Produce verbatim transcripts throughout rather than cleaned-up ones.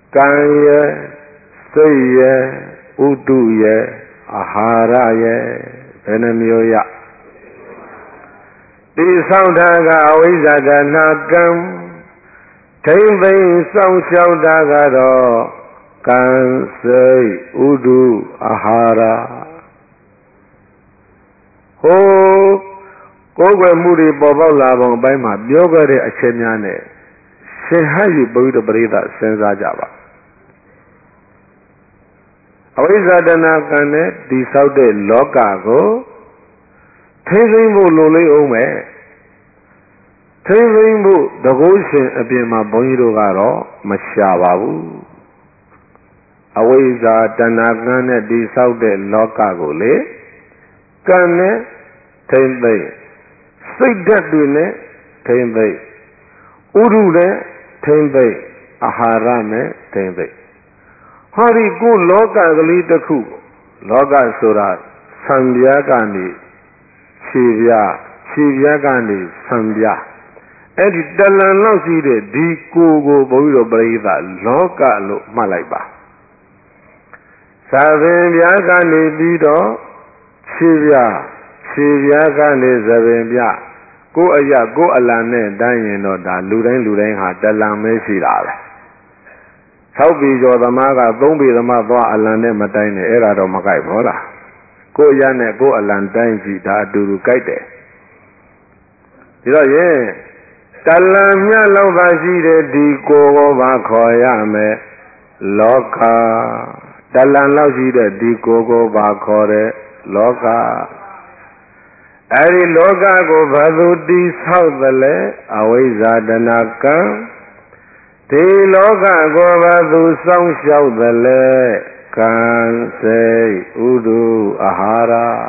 ကံရဲ့စိတ်ရဲ့ဥတုရဲ့အာဟာရရဲ့ဘယ်နှမျိုးရဒီဆောင်တာကအဝိဇ္ဇာတဏှာကံထိမ့်သိမ်းဆောင်ရှောက်တာကတော့ကံစိတ်ဥတုအာဟာရဟိုကိုယ်ွယ်မှုတွေပေါ်ပေါက်လာပုံအပိုင်းမှာပြောခဲ့တဲ့အချက်များနဲ့ရှင်ဟယူဘုရားပရိသတ်စဉ်းစားကြပါအဝိဇ္ဇာတဏှာကံနဲ့ဒီဆောက်တဲ့လောကကိုထိမ့်သိမ်းဖို့လိုလိမ့်အောင်မယ်ထိမ့်သိမ်းဖို့တကုရှင်အပြင်မှာဘုန်းကြီးတို့ကတော့မရှာပါဘူးအဝိဇ္ဇာတဏှာကံနဲ့ဒီဆောက်တဲ့လောကကိုလေကံနဲ့ထိမ့်သိမ်းစိတ်ဓာတ်တွေနဲ့ထိမ့်သိမ်းဥရုနဲ့ထိမ့်သိမ်းအာဟာရနဲ့ထိမ့်သိမ်းဟောဒီကိုလောကကလေးတစ်ခုလောကဆိုတာဆံပြားကနေခြေပြားခြေပြားကနေဆံပြားအဲ့ဒီတလန်လောက်ရှိတဲ့ဒီကိုကိုဘုန်းကြီးတို့ပရိသတ်လောကလို့မှတ်လိုက်ပါသာပင်ပြားကနေပြီးတော့ခြေပြားခြေပြားကနေသပင်ပြားကိုအရကိုအလံနဲ့တိုင်းရင်တော့ဒါလူတိုင်းလူတိုင်းဟာတလန်ပဲရှိတာပဲ၆ပြီကျော်သမားက၃ပြီသမားသွားအလံနဲ့မတိုင်းနဲ့အဲ့ဒါတော့မကြိုက်ဘူးလားကိုရနဲ့ကိုအလံတိုင်းကြည့်ဒါအတူတူကြိုက်တယ်ဒီတော့ရင်တလံမြတ်လောက်သာရှိတဲ့ဒီကိုကိုပါခေါ်ရမယ်လောကတလံလောက်ရှိတဲ့ဒီကိုကိုပါခေါ်တဲ့လောကအဲဒီလောကကိုဘာသူတိဆောက်သလဲအဝိဇ္ဇာတဏှာကံဒီလောကကိုဘာသူစောင့်ရှောက်သလဲကံစိတ်ဥဒုအာဟာရ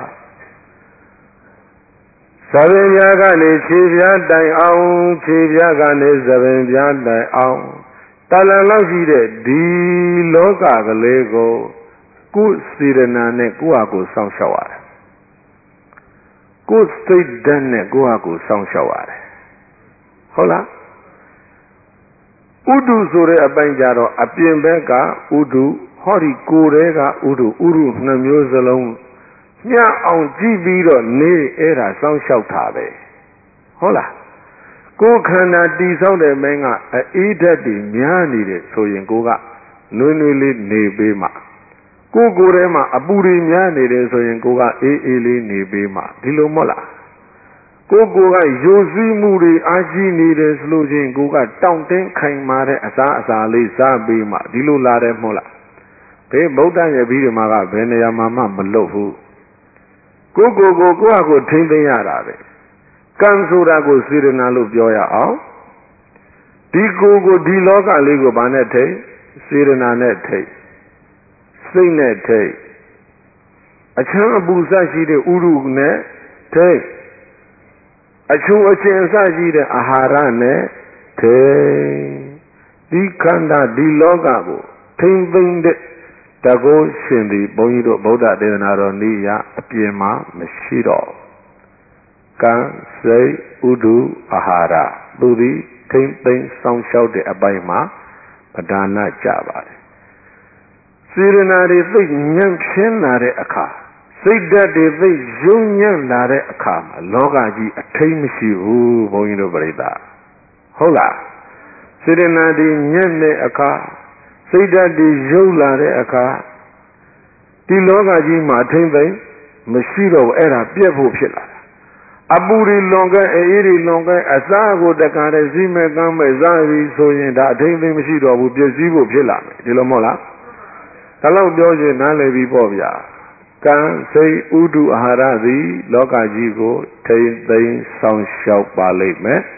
သဗ္ဗညကနေခြေပြားတိုင်အောင်ခြေပြားကနေသဗ္ဗညတိုင်အောင်တလန်လောက်ရှိတဲ့ဒီလောကကလေးကိုကိုယ်စေရနာနဲ့ကိုယ့်ဟာကိုယ်စောင့်ရှောက်ရတယ်ကိုယ်စိတ်ဓာတ်နဲ့ကိုယ့်ဟာကိုယ်စောင့်ရှောက်ရတယ်ဟုတ်လားဥဒုဆိုတဲ့အပိုင်းကြတော့အပြင်ဘက်ကဥဒုဟောဒီကိုယ်တဲကဥဒုဥရုနှမျိုးစလုံးညအောင်ကြည့်ပြီးတော့နေအဲ့ဒါစောင့်ရှောက်တာပဲဟုတ်လားကိုယ်ခန္ဓာတည်ဆောက်တဲ့မင်းကအေးဓာတ်တွေများနေတယ်ဆိုရင်ကိုကနွေးနွေးလေးနေပေးမှာကိုယ်ကိုယ်ထဲမှာအပူတွေများနေတယ်ဆိုရင်ကိုကအေးအေးလေးနေပေးမှာဒီလိုမဟုတ်လားကိုယ်ကိုယ်ကယိုစီးမှုတွေအားကြီးနေတယ်ဆိုလို့ချင်းကိုကတောင့်တင်းခိုင်မာတဲ့အစားအစာလေးစားပေးမှာဒီလိုလာတယ်မဟုတ်လားဘေးဗုဒ္ဓရဲ့ပြီးဒီမှာကဘယ်နေရာမှာမှမလွတ်ဘူးကိုယ်ကိုယ်ကိုကိုယ့်ဟာကိုယ်ထိမ့်သိမ်းရတာပဲကံဆိုတာကိုစေရနာလို့ပြောရအောင်ဒီကိုယ်ကိုဒီလောကလေးကိုဘာနဲ့ထိတ်စေရနာနဲ့ထိတ်စိတ်နဲ့ထိတ်အချမ်းအပူစရှိတဲ့ဥရုနဲ့ထိတ်အချိုးအကျဉ်စရှိတဲ့အာဟာရနဲ့ထိတ်ဒီခန္ဓာဒီလောကကိုထိမ့်သိမ့်တဲ့တကုရှင်ဒီဘုန်းကြီးတို့ဗုဒ္ဓဒေသနာတော်နိယအပြင်မှာမရှိတော့ကံစိတ်ဥဒုအာဟာရသူသည်ထိမ့်သိမ့်ဆောင်ရှောက်တဲ့အပိုင်းမှာပဓာနကြပါတယ်စေရနာတွေသိညံ့ဖြင်းလာတဲ့အခါစိတ်ဓာတ်တွေသိယုံညံ့လာတဲ့အခါမှာလောကကြီးအထိမ့်မရှိဘူးဘုန်းကြီးတို့ပြိဿဟုတ်လားစေရနာတွေညံ့တဲ့အခါစိတ်ဓာတ်တွေယုံလာတဲ့အခါဒီလောကကြီးမှာအထိမ့်သိမ့်မရှိတော့အဲ့ဒါပြက်ဖို့ဖြစ်လာတာအပူတွေလွန်ကဲအေးတွေလွန်ကဲအစားကိုတကားတဲ့စီမဲ့ကမ်းမဲ့စားပြီးဆိုရင်ဒါအထိမ့်သိမ့်မရှိတော့ဘူးပြည့်စည်ဖို့ဖြစ်လာမယ်ဒီလိုမဟုတ်လားဒါလို့ပြောရင်နားလည်ပြီးပေါ့ဗျာကံစိတ်ဥဒုအာဟာရသည်လောကကြီးကိုထိမ့်သိမ့်ဆောင်ရှောက်ပါလိမ့်မယ်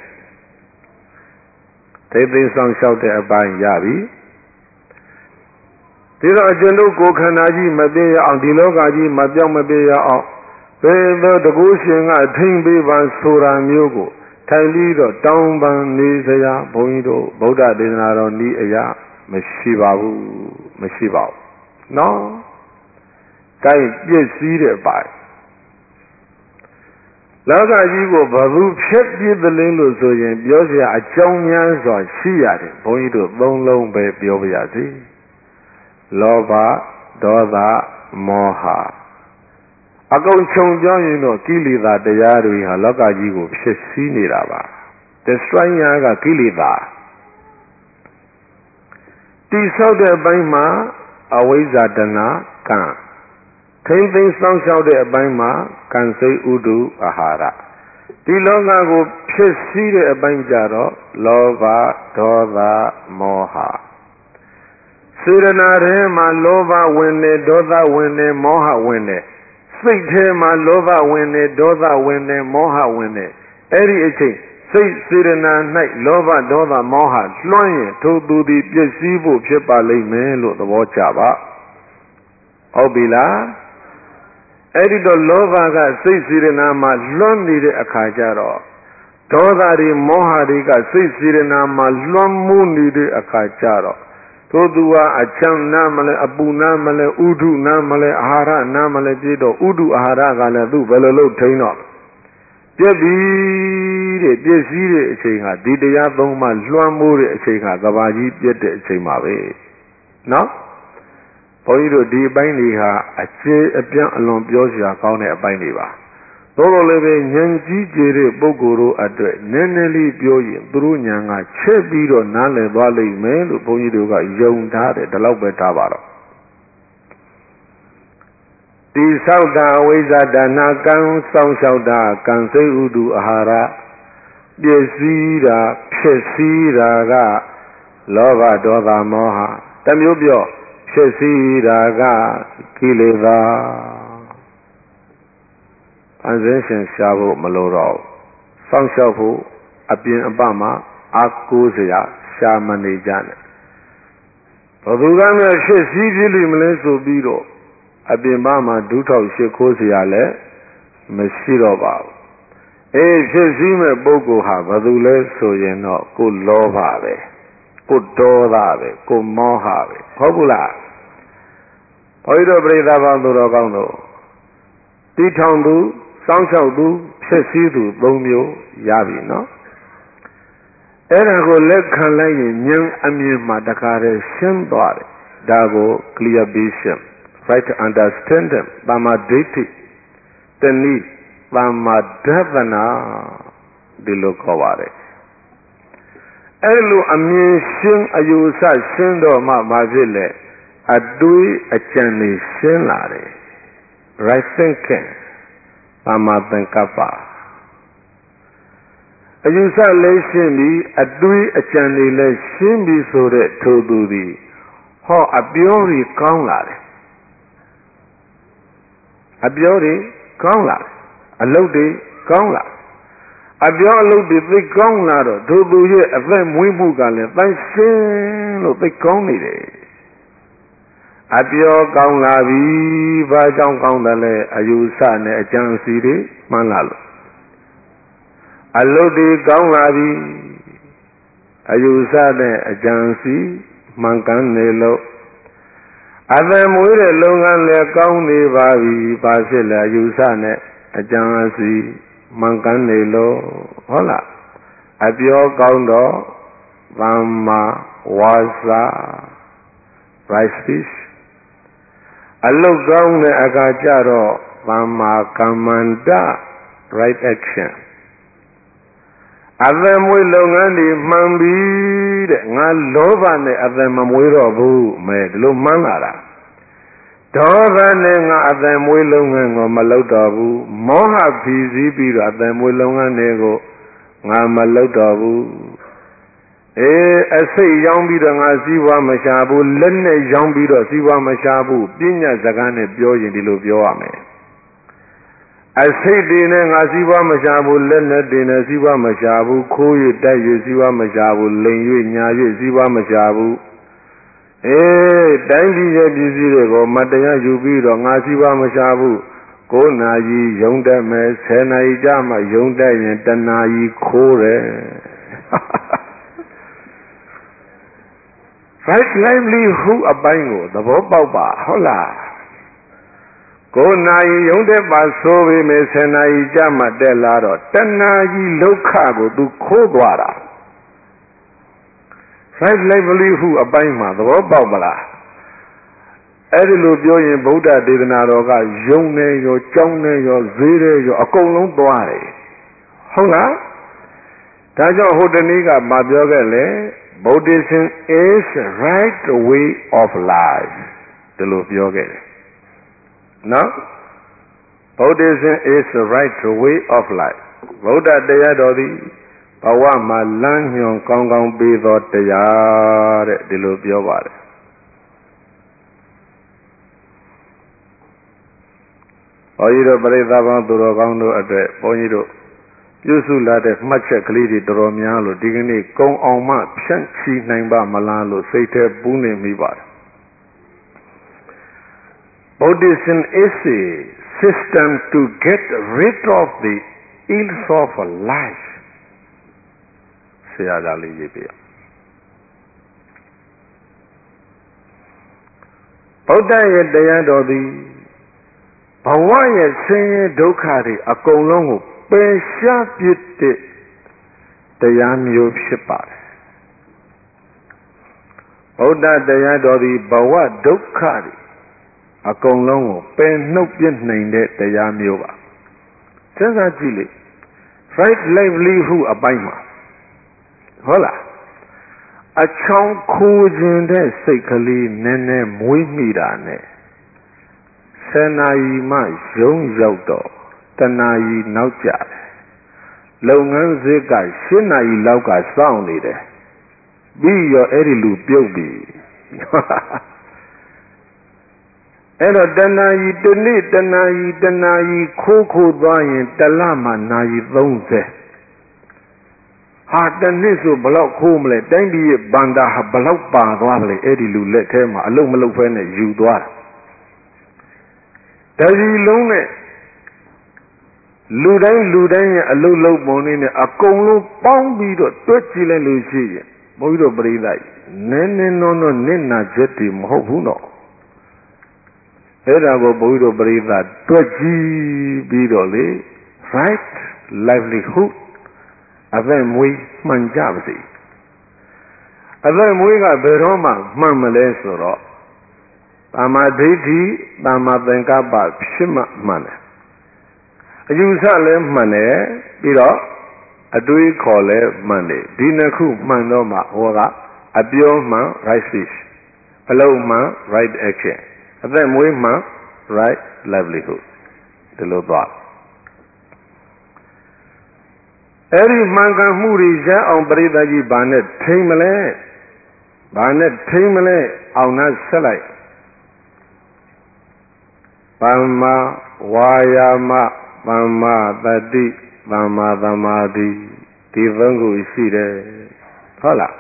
ထိမ့်သိမ့်ဆောင်ရှောက်တဲ့အပိုင်းရပြီဒီတော့အကျဉ်းတို့ကိုယ်ခန္ဓာကြီးမပြေရအောင်ဒီလောကကြီးမပြောင်းမပြေရအောင်ဘယ်သောတကုရှင်ကထိမ့်ပေးပါဆိုတာမျိုးကိုထိုင်ပြီးတော့တောင်းပန်နေစရာဘုန်းကြီးတို့ဗုဒ္ဓဒေသနာတော်ဤအရာမရှိပါဘူးမရှိပါဘူးနော်ကိုင်းပြည့်စည်တဲ့ပိုင်းလောကကြီးကိုဘသူဖြတ်ပြစ်သလဲလို့ဆိုရင်ပြောစရာအကြောင်းများစွာရှိရတယ်ဘုန်းကြီးတို့သုံးလုံးပဲပြောပါရစေလောဘဒေါသမောဟအကုန်ခြုံပြောရင်တော့ကိလေသာတရားတွေဟာလောကကြီးကိုဖြစ်စည်းနေတာပါ destroyer ကကိလေသာတိဆောက်တဲ့အပိုင်းမှာအဝိဇ္ဇာတဏကံထိမ့်သိမ်းစောင့်ရှောက်တဲ့အပိုင်းမှာကံစိတ်ဥဒုအာဟာရဒီလောကကိုဖြစ်စည်းတဲ့အပိုင်းကြတော့လောဘဒေါသမောဟစေရနာထဲမှာလောဘဝင်နေဒေါသဝင်နေမောဟဝင်နေစိတ်ထဲမှာလောဘဝင်နေဒေါသဝင်နေမောဟဝင်နေအဲ့ဒီအချိန်စိတ်စေရနာ၌လောဘဒေါသမောဟလွှမ်းရင်ထိုသူသည်ပျက်စီးဖို့ဖြစ်ပါလိမ့်မယ်လို့သဘောကျပါဟုတ်ပြီလားအဲ့ဒီတော့လောဘကစိတ်စေရနာမှာလွှမ်းနေတဲ့အခါကျတော့ဒေါသတွေမောဟတွေကစိတ်စေရနာမှာလွှမ်းမိုးနေတဲ့အခါကျတော့ထိုသူဟာအချမ်းနာမလဲအပူနာမလဲဥဒုနာမလဲအာဟာရနာမလဲပြည့်တော့ဥဒုအာဟာရကလည်းသူ့ဘယ်လိုလုပ်ထိန်းတော့ပြည့်ပြီတဲ့ပြည့်စည်းတဲ့အချိန်ဟာဒီတရားသုံးပါလွှမ်းမိုးတဲ့အချိန်ဟာကဘာကြီးပြည့်တဲ့အချိန်ပါပဲနော်ဘုန်းကြီးတို့ဒီအပိုင်းတွေဟာအကျေအပြန့်အလွန်ပြောစရာကောင်းတဲ့အပိုင်းတွေပါသို့တော်လည်းပဲဉာဏ်ကြီးကျယ်တဲ့ပုဂ္ဂိုလ်တို့အတွက်နည်းနည်းလေးပြောရင်သူတို့ဉာဏ်ကချက်ပြီးတော့နားလည်သွားလိမ့်မယ်လို့ဘုန်းကြီးတို့ကယုံထားတယ်ဒီလောက်ပဲထားပါတော့တိဆောက်တာအဝိဇ္ဇာတဏကံစောင့်ရှောက်တာကံစိတ်ဥဒုအာဟာရပစ္စည်းတာဖြစ်စည်းတာကလောဘဒေါသမောဟတမျိုးပြောဖြစ်စည်းတာကကိလေသာအစင်းရှင်ရှားဖို့မလိုတော့စောင့်ရှောက်ဖို့အပြင်အပမှာအာကိုးစရာရှားမနေကြနဲ့ဘယ်သူကမှဖြစ်စည်းဖြစ်လိမ့်မလဲဆိုပြီးတော့အပြင်ပမှာဒုထောက်ရှိခိုးစရာလည်းမရှိတော့ပါဘူးအေးဖြစ်စည်းမဲ့ပုဂ္ဂိုလ်ဟာဘယ်သူလဲဆိုရင်တော့ကိုယ်လောဘပဲကိုယ်ဒေါသပဲကိုယ်မောဟပဲဟုတ်ဘူးလားဘုရားတို့ပြိဿဘောင်းသူတော်ကောင်းတို့တိထောင်သူစောင့်ရှောက်သူဖြစ်စည်းသူသုံးမျိုးရပြီနော်အဲ့ဒါကိုလက်ခံလိုက်ရင်ဉာဏ်အမြင်မှာတခါတည်းရှင်းသွားတယ်ဒါကို clear vision right understanding သမ္မာဒိဋ္ဌိတနည်းသမ္မာဒသနာဒီလိုခေါ်ပါတယ်အဲ့လိုအမြင်ရှင်းအယူဆရှင်းတော့မှမဖြစ်လေအတွေးအကြံတွေရှင်းလာတယ် right thinking သမ္မာသင်္ကပ္ပအယူဆလည်းရှင်းပြီးအတွေးအကြံတွေလည်းရှင်းပြီးဆိုတဲ့ထိုသူသည်ဟောအပြောကြီးကောင်းလာတယ်အပြောတွေကောင်းလာတယ်အလုပ်တွေကောင်းလာအပြောအလုပ်တွေသိကောင်းလာတော့ထိုသူရဲ့အသက်မွေးမှုကလည်းတန်ရှင်းလို့သိကောင်းနေတယ်အပြောကောင်းလာပြီဘာကြောင့်ကောင်းတယ်လဲအယူဆနဲ့အကြံစီတွေမှန်းလာလို့အလုပ်တွေကောင်းလာပြီအယူဆနဲ့အကြံစီမှန်ကန်နေလို့အသက်မွေးတဲ့လုပ်ငန်းလည်းကောင်းနေပါပြီဘာဖြစ်လဲအယူဆနဲ့အကြံစီမှန်ကန်နေလို့ဟုတ်လားအပြောကောင်းတော့သမ္မာဝါစာ right speech အလုပ်ကောင်းတဲ့အခါကျတော့သမ္မာကမ္မန္တ right action အသက်မွေးလုပ်ငန်းတွေမှန်ပြီတဲ့ငါလောဘနဲ့အသက်မမွေးတော့ဘူးမဲဒီလိုမှန်းလာတာဒေါသနဲ့ငါအသက်မွေးလုပ်ငန်းကိုမလုပ်တော့ဘူးမောဟဖီစည်းပြီးတော့အသက်မွေးလုပ်ငန်းတွေကိုငါမလုပ်တော့ဘူးအေးအစိတ်ရောင်းပြီးတော့ငါစီးပွားမရှာဘူးလက်နဲ့ရောင်းပြီးတော့စီးပွားမရှာဘူးပညာစကားနဲ့ပြောရင်ဒီလိုပြောရမယ်အစိတ်တွေနဲ့ငါစီးပွားမရှာဘူးလက်နဲ့တွေနဲ့စီးပွားမရှာဘူးခိုးရတိုက်ရစီးပွားမရှာဘူးလိန်၍ညာ၍စီးပွားမရှာဘူးအေးတိုင်းပြည်ရဲ့ပြည်စည်းတွေကိုမတရားယူပြီးတော့ငါစီးပွားမရှာဘူးကိုးနာရီယုံတတ်မယ်ဆယ်နာရီကြာမှယုံတတ်ရင်တနာရီခိုးတယ် right livelihood အပိုင်းကိုသဘောပေါက်ပါဟုတ်လားကိုယ်နာယီယုံတဲ့ပါဆိုပေမဲ့ဆယ်နာရီကြာမှတက်လာတော့တဏှာကြီးဒုက္ခကိုသူခိုးသွားတာ right lively ဟုအပိုင်းမှာသဘောပေါက်မလားအဲ့ဒီလိုပြောရင်ဗုဒ္ဓဒေသနာတော်ကယုံနေရောကြောင်းနေရောဈေးတွေရောအကုန်လုံးသွားတယ်ဟုတ်လားဒါကြောင့်ဟိုတနေ့ကမပြောခဲ့လေ Buddhism is right way of life ဒီလိုပြောခဲ့တယ်နော် Buddhism is the right way of life ဗုဒ္ဓတရားတော်သည်ဘဝမှာလမ်းညွှန်ကောင်းကောင်းပေးသောတရားတဲ့ဒီလိုပြောပါတယ်ဘုန်းကြီးတို့ပရိသတ်ပေါင်းသူတော်ကောင်းတို့အတွက်ဘုန်းကြီးတို့ပြုစုလာတဲ့မှတ်ချက်ကလေးတွေတော်တော်များလို့ဒီကနေ့ကုံအောင်မှဖြန့်ချီနိုင်ပါမလားလို့စိတ်ထဲပူးနေမိပါတယ် Buddhism is a system to get rid of the ills of life ဆရာကလေးရေးပြဗုဒ္ဓရဲ့တရားတော်သည်ဘဝရဲ့ဆင်းရဲဒုက္ခတွေအကုန်လုံးကိုပယ်ရှားပြစ်တဲ့တရားမျိုးဖြစ်ပါတယ်ဗုဒ္ဓတရားတော်သည်ဘဝဒုက္ခတွေအကုန်လုံးကိုပယ်နှုတ်ပြစ်နိုင်တဲ့တရားမျိုးပါစဉ်းစားကြည့်လေ right lively ဟုအပိုင်းမှာဟုတ်လားအချောင်းခိုးခြင်းတဲ့စိတ်ကလေးနည်းနည်းမွေးမိတာနဲ့ဆယ်နာရီမှရုံးရောက်တော့တနာရီနောက်ကျတယ်လုပ်ငန်းစစ်ကရှင်းနာရီလောက်ကစောင့်နေတယ်ပြီးရောအဲ့ဒီလူပြုတ်ပြီအဲ့တော့တနာရီတစ်နေ့တနာရီတနာရီခိုးခိုးသွားရင်တလမှနာရီသုံးဆယ်ဟာတနေ့ဆိုဘလောက်ခိုးမလဲတိုင်းပြည်ရဲ့ဘန္တာဟာဘလောက်ပါသွားမလဲအဲ့ဒီလူလက်ထဲမှာအလုံးမလုံးဖဲနဲ့ယူသွားတာတကြီးလုံးနဲ့လူတိုင်းလူတိုင်းရဲ့အလုံးလုံးပုံလေးနဲ့အကုန်လုံးပေါင်းပြီးတော့တွက်ကြည့်လိုက်လို့ရှိရင်ဘုန်းကြီးတို့ပရိသတ်နည်းနည်းနောနောနစ်နာချက်တွေမဟုတ်ဘူးနော်အဲ့ဒါကိုဘုန်းကြီးတို့ပရိသတ်တွက်ကြည့်ပြီးတော့လေ right livelihood အသက်မွေးမှန်ကြပါစေအသက်မွေးကဘယ်တော့မှမှန်မလဲဆိုတော့သမ္မာဒိဋ္ဌိသမ္မာသင်္ကပ္ပဖြစ်မှမှန်တယ်အယူဆလည်းမှန်တယ်ပြီးတော့အတွေးခေါ်လည်းမှန်တယ်ဒီနှစ်ခုမှန်တော့မှဟောကအပြောမှန် right speech အလုပ်မှန် right action အသက်မွေးမှန် right livelihood ဒီလိုသွားအဲ့ဒီမှန်ကန်မှုတွေရအောင်ပရိသတ်ကြီးဘာနဲ့ထိမ့်မလဲဘာနဲ့ထိမ့်မလဲအောင်နှဆက်လိုက်သမ္မာဝါယာမသမ္မာတတိသမ္မာသမာဓိဒီသုံးခုရှိတယ်ဟုတ်လား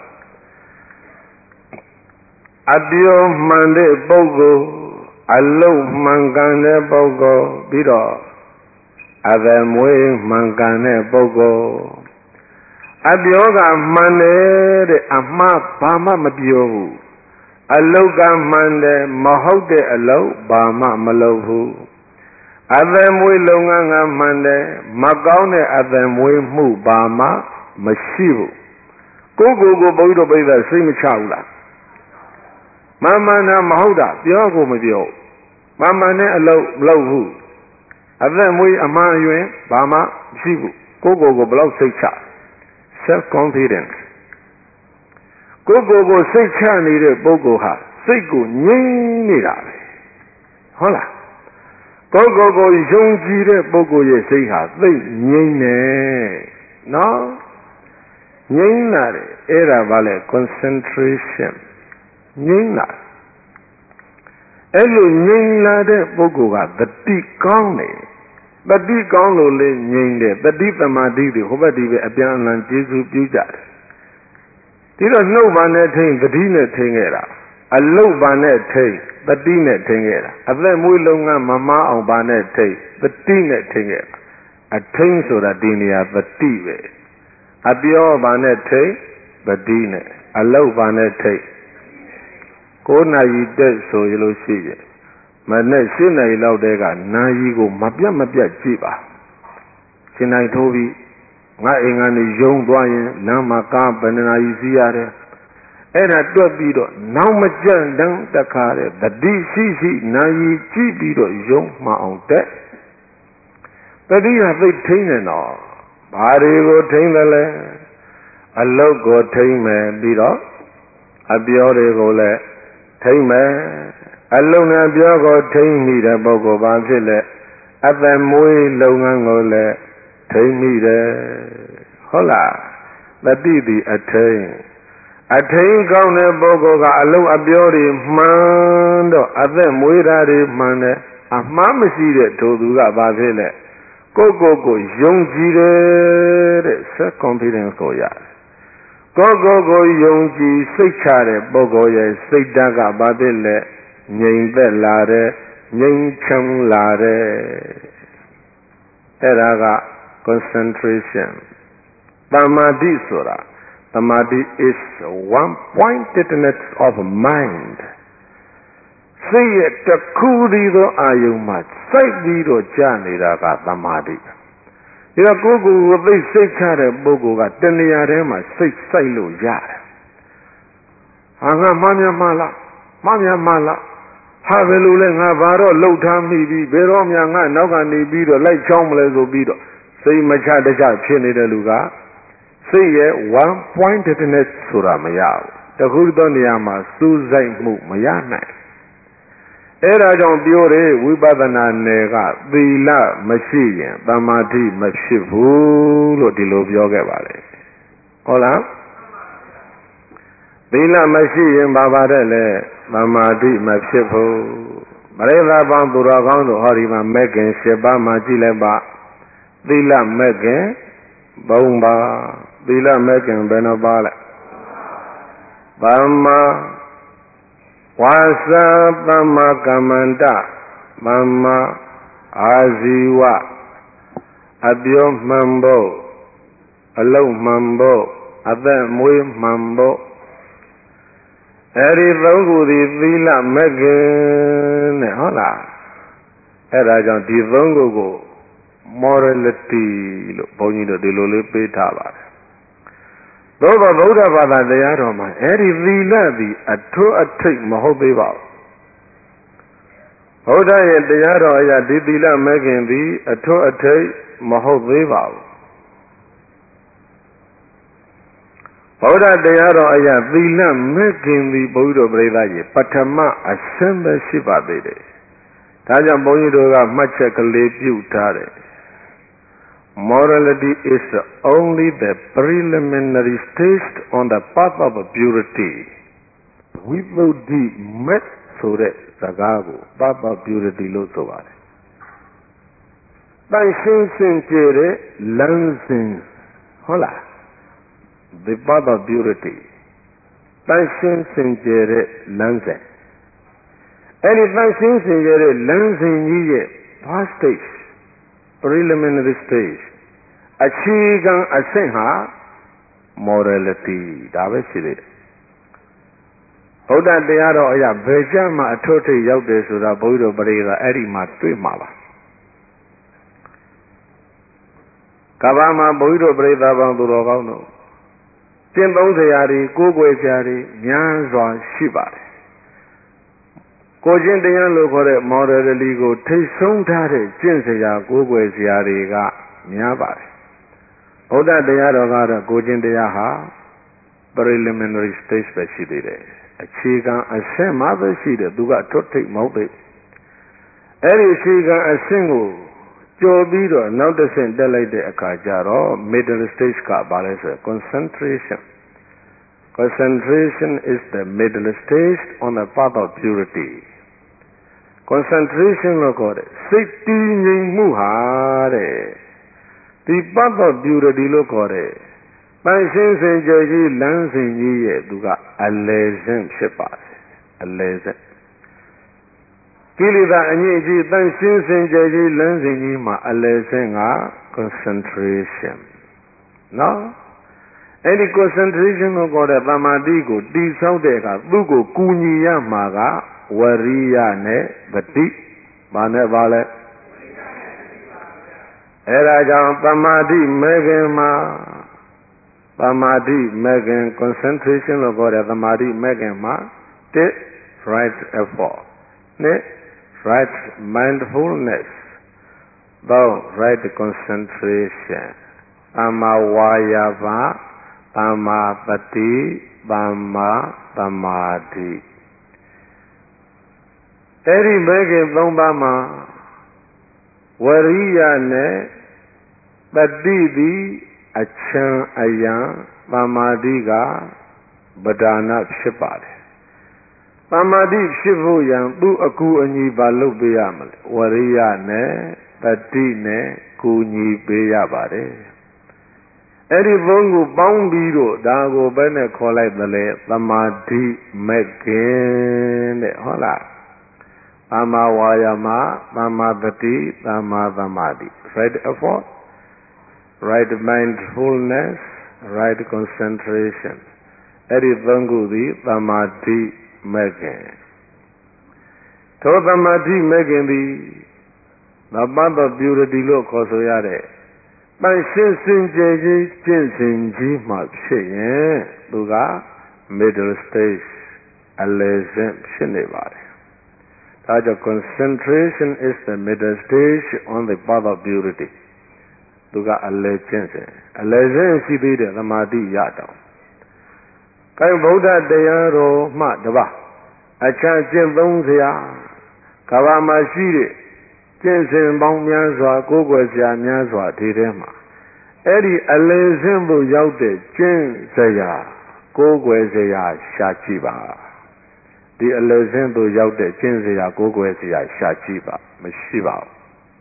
အပြောမှန်တဲ့ပုဂ္ဂိုလ်အလုံးမှန်ကန်တဲ့ပုဂ္ဂိုလ်ပြီးတော့အသက်မွေးမှန်ကန်တဲ့ပုဂ္ဂိုလ်အပြောကမှန်တယ်တဲ့အမှားဘာမှမပြောဘူးအလုတ်ကမှန်တယ်မဟုတ်တဲ့အလုတ်ဘာမှမလုပ်ဘူးအသက်မွေးလုပ်ငန်းကမှန်တယ်မကောင်းတဲ့အသက်မွေးမှုဘာမှမရှိဘူးကိုကိုကိုဘုရားတို့ပြိဿစိတ်မချဘူးလားမမှန်တာမဟုတ်တာပြောကိုမပြောမမှန်တဲ့အလုတ်မလုပ်ဘူးအသက်မွေးအမှန်အယွင်ဘာမှမရှိဘူးကိုကိုကိုဘလောက်စိတ်ချ self confidence ကိုကိုကိုစိတ်ချနေတဲ့ပုဂ္ဂိုလ်ဟာစိတ်ကိုငြိမ်းနေတာပဲဟုတ်လားကိုကိုကိုယုံကြည်တဲ့ပုဂ္ဂိုလ်ရဲ့စိတ်ဟာသိငြိမ်းနေနော်ငြိမ်းလာတယ်အဲ့ဒါဘာလဲ concentration ငြိမ်းလာအဲ့လိုငြိမ်းလာတဲ့ပုဂ္ဂိုလ်ကတတိကောင်းတယ်တတိကောင်းလို့လေငြိမ်းတယ်တတိသမာဓိတွေဟိုဘက်ဒီဘက်အပြန်အလှန်ကျေစုပြုကြတယ်ဒီတော့နှုတ်ပါနဲ့ထိန်တတိနဲ့ထိန်ခဲ့တာအလုတ်ပါနဲ့ထိန်တတိနဲ့ထိန်ခဲ့တာအသက်မွေးလုံးကမမားအောင်ပါနဲ့ထိန်တတိနဲ့ထိန်ခဲ့တာအထိန်ဆိုတာဒီနေရာတတိပဲအပြောပါနဲ့ထိန်တတိနဲ့အလုတ်ပါနဲ့ထိန်ကိုးနာရီတက်ဆိုရလို့ရှိရင်မနဲ့ရှင်းနိုင်လောက်တဲ့ကနာယီကိုမပြတ်မပြတ်ကြည့်ပါရှင်းနိုင်ထိုးပြီးငါအိမ်ကနေယုံသွားရင်လမ်းမှာကားဘယ်နာယီစီးရတယ်အဲ့ဒါတွက်ပြီးတော့နောက်မကြံတန်းတခါတဲ့တတိရှိရှိနာယီကြည့်ပြီးတော့ယုံမှအောင်တဲ့တတိယသိထိန်းနေတော့ဘာတွေကိုထိန်းတယ်လဲအလုတ်ကိုထိန်းမယ်ပြီးတော့အပြောတွေကိုလည်းထိန်းမယ်အလုံးနဲ့ပြောကိုထိန်းမိတဲ့ပုဂ္ဂိုလ်ဘာဖြစ်လဲအသက်မွေးလုပ်ငန်းကိုလည်းထိန်းမိတယ်ဟုတ်လားတတိတိအထိန်းအထိန်းကောင်းတဲ့ပုဂ္ဂိုလ်ကအလုံးအပြောတွေမှန်တော့အသက်မွေးတာတွေမှန်တယ်အမှားမရှိတဲ့ထိုသူကဘာဖြစ်လဲကိုယ့်ကိုယ်ကိုယုံကြည်တယ်တဲ့ self confidence ကိုရတယ်ကိုယ့်ကိုယ်ကိုယုံကြည်စိတ်ချတဲ့ပုဂ္ဂိုလ်ရဲ့စိတ်ဓာတ်ကဘာဖြစ်လဲငြိမ်သက်လာတယ်ငြိမ်ချမ်းလာတယ်အဲ့ဒါက concentration သမာဓိဆိုတာသမာဓိ is one pointedness of mind စိတ်ရဲ့တစ်ခုတည်းသောအာယုံမှာစိုက်ပြီးတော့ကြာနေတာကသမာဓိဒီတော့ကိုယ်ကိုယ်ကိုသိစိတ်ချတဲ့ပုဂ္ဂိုလ်ကတဏှာထဲမှာစိတ်စိုက်လို့ရတယ်ဟာငါမှားများမှားလားမှားများမှားလားဟာဘယ်လိုလဲငါဘာတော့လှုပ်ထားမိပြီဘယ်တော့မှငါနောက်ကနေပြီးတော့လိုက်ချောင်းမလဲဆိုပြီးတော့စိတ်မချတခြားဖြစ်နေတဲ့လူကစိတ်ရဲ့ one pointedness ဆိုတာမရဘူးတခုသောနေရာမှာစူးစိုက်မှုမရနိုင်အဲ့ဒါကြောင့်ပြောတယ်ဝိပဿနာနယ်ကသီလမရှိရင်သမာဓိမဖြစ်ဘူးလို့ဒီလိုပြောခဲ့ပါလေဟုတ်လားသီလမရှိရင်ဘာပါတဲ့လဲသမာဓိမဖြစ်ဘူးပရိသတ်ပေါင်းသူတော်ကောင်းတို့ဟောဒီမှာမဲ့ခင်၈ပါးမှာကြည့်လိုက်ပါသီလမဲ့ခင်ဘုံပါသီလမဲ့ခင်ဘယ်နှပါလဲသမ္မာဝါစာသမ္မာကမ္မန္တသမ္မာအာဇီဝအပြောမှန်ဖို့အလုံးမှန်ဖို့အသက်မွေးမှန်ဖို့အဲဒီသုံးခုသည်သီလမဲ့ခင်တဲ့ဟုတ်လားအဲဒါကြောင့်ဒီသုံးခုကို morality လို့ဘုန်းကြီးတို့ဒီလိုလေးပေးထားပါတယ်သို့သောဗုဒ္ဓဘာသာတရားတော်မှာအဲဒီသီလသည်အထွတ်အထိပ်မဟုတ်သေးပါဘူးဘုရားရဲ့တရားတော်အရာဒီသီလမဲ့ခင်သည်အထွတ်အထိပ်မဟုတ်သေးပါဘူးဘုရားတရားတော်အရာသီလမဲ့ခင်သည်ဘုန်းကြီးတို့ပြိဿကြီးပထမအဆင့်ပဲရှိပါသေးတယ်ဒါကြောင့်ဘုန်းကြီးတို့ကမှတ်ချက်ကလေးပြုထားတယ်Morality is only the preliminary stage on the path of purity. We will be met so that sagago path of purity လို့ဆိုပါတယ်။တန်ရှင်းစင်ကြယ်တဲ့လမ်းစဉ်ဟုတ်လား the path of purity တန်ရှင်းစင်ကြယ်တဲ့လမ်းစဉ်အဲဒီတန်ရှင်းစင်ကြယ်တဲ့လမ်းစဉ်ကြီးရဲ့ first stage preliminary stage အခြေခံအဆင့်ဟာ morality ဒါပဲရှိသေးတယ်ဘုရားတရားတော်အရာဘယ်ကြမှာအထွတ်ထိပ်ရောက်တယ်ဆိုတာဘုရားပရိသတ်အဲ့ဒီမှာတွေ့မှာပါကဘာမှာဘုရားပရိသတ်ပေါင်းသူတော်ကောင်းတို့ကျင့်သုံးစရာတွေကိုးကွယ်စရာတွေများစွာရှိပါတယ်ကိုကျင့်တရားလို့ခေါ်တဲ့ morality ကိုထိတ်ဆုံးထားတဲ့ကျင့်စရာကိုးကွယ်စရာတွေကများပါတယ်ဘုရားတရားတော်ကတော့ကိုကျင့်တရားဟာ preliminary stage ပဲရှိသေးတယ်အခြေခံအဆင့်မှာပဲရှိတယ်သူကထွတ်ထိပ်မဟုတ်သေးအဲ့ဒီအခြေခံအဆင့်ကိုကျော်ပြီးတော့နောက်တစ်ဆင့်တက်လိုက်တဲ့အခါကျတော့ middle stage ကဘာလဲဆို concentration concentration is the middle stage on the path of purity concentration လို့ခေါ်တယ်စိတ်တည်ငြိမ်မှုဟာတဲ့ဒီ path of purity လို့ခေါ်တယ်ပန်းရှင်းစင်ကြယ်ကြီးလမ်းစဉ်ကြီးရဲ့သူကအလယ်ဆင့်ဖြစ်ပါတယ်အလယ်ဆင့်ကိလေသာအငြိအကျေးပန်းရှင်းစင်ကြယ်ကြီးလမ်းစဉ်ကြီးမှာအလယ်ဆင့်က concentration နော်အဲ့ဒီ concentration ကိုခေါ်တဲ့သမာဓိကိုတည်ဆောက်တဲ့အခါသူ့ကိုကူညီရမှာကဝရိယနဲ့တတိဘာနဲ့ပါလဲအဲ့ဒါကြောင့်သမာဓိမဲခင်မှာသမာဓိမဲခင် concentration လို့ခေါ်တဲ့သမာဓိမဲခင်မှာတစ် right effort နှစ် right mindfulness သုံး right concentration သမ္မာဝါယာမသမ္မာတတိသမ္မာသမာဓိအဲ့ဒီမဲခင်သုံးပါးမှာဝရိယနဲ့တတိသည်အချံအယံသမာဓိကပဓာနဖြစ်ပါတယ်သမာဓိဖြစ်ဖို့ရန်သူ့အကူအညီပါလုပ်ပေးရမလဲဝရိယနဲ့တတိနဲ့ကူညီပေးရပါတယ်အဲ့ဒီဘုံကိုပေါင်းပြီးတော့ဒါကိုဘယ်နဲ့ခေါ်လိုက်သလဲသမာဓိမဲ့ခင်တဲ့ဟုတ်လားသမ္မာဝါယာမသမ္မာတတိသမ္မာသမာဓိ right effort right mindfulness right concentration အဲ့ဒီသုံးခုသည်သမာဓိမဲ့ခင်ထိုသမာဓိမဲ့ခင်သည်သဗ္ဗတပြုရတိလို့ခေါ်ဆိုရတဲ့ပန်ရှင်းစင်ကြယ်ကြီးကျင့်စဉ်ကြီးမှဖြစ်ရင်သူက middle stage အလယ်စဉ်ဖြစ်နေပါတယ်ဒါကြောင့် concentration is the middle stage on the path of purity သူကအလယ်ကျင့်စဉ်အလယ်စဉ်ရှိသေးတဲ့သမာဓိရတော့အဲဗုဒ္ဓတရားတော်မှတပါအချမ်းကျင့်သုံးစရာကဘာမှာရှိတဲ့ကျင့်စဉ်ပေါင်းများစွာကိုးကွယ်စရာများစွာဒီထဲမှာအဲ့ဒီအလယ်စဉ်သို့ရောက်တဲ့ကျင့်စရာကိုးကွယ်စရာရှာကြည့်ပါဒီအလယ်စဉ်သို့ရောက်တဲ့ကျင့်စရာကိုးကွယ်စရာရှာကြည့်ပါမရှိပါဘူး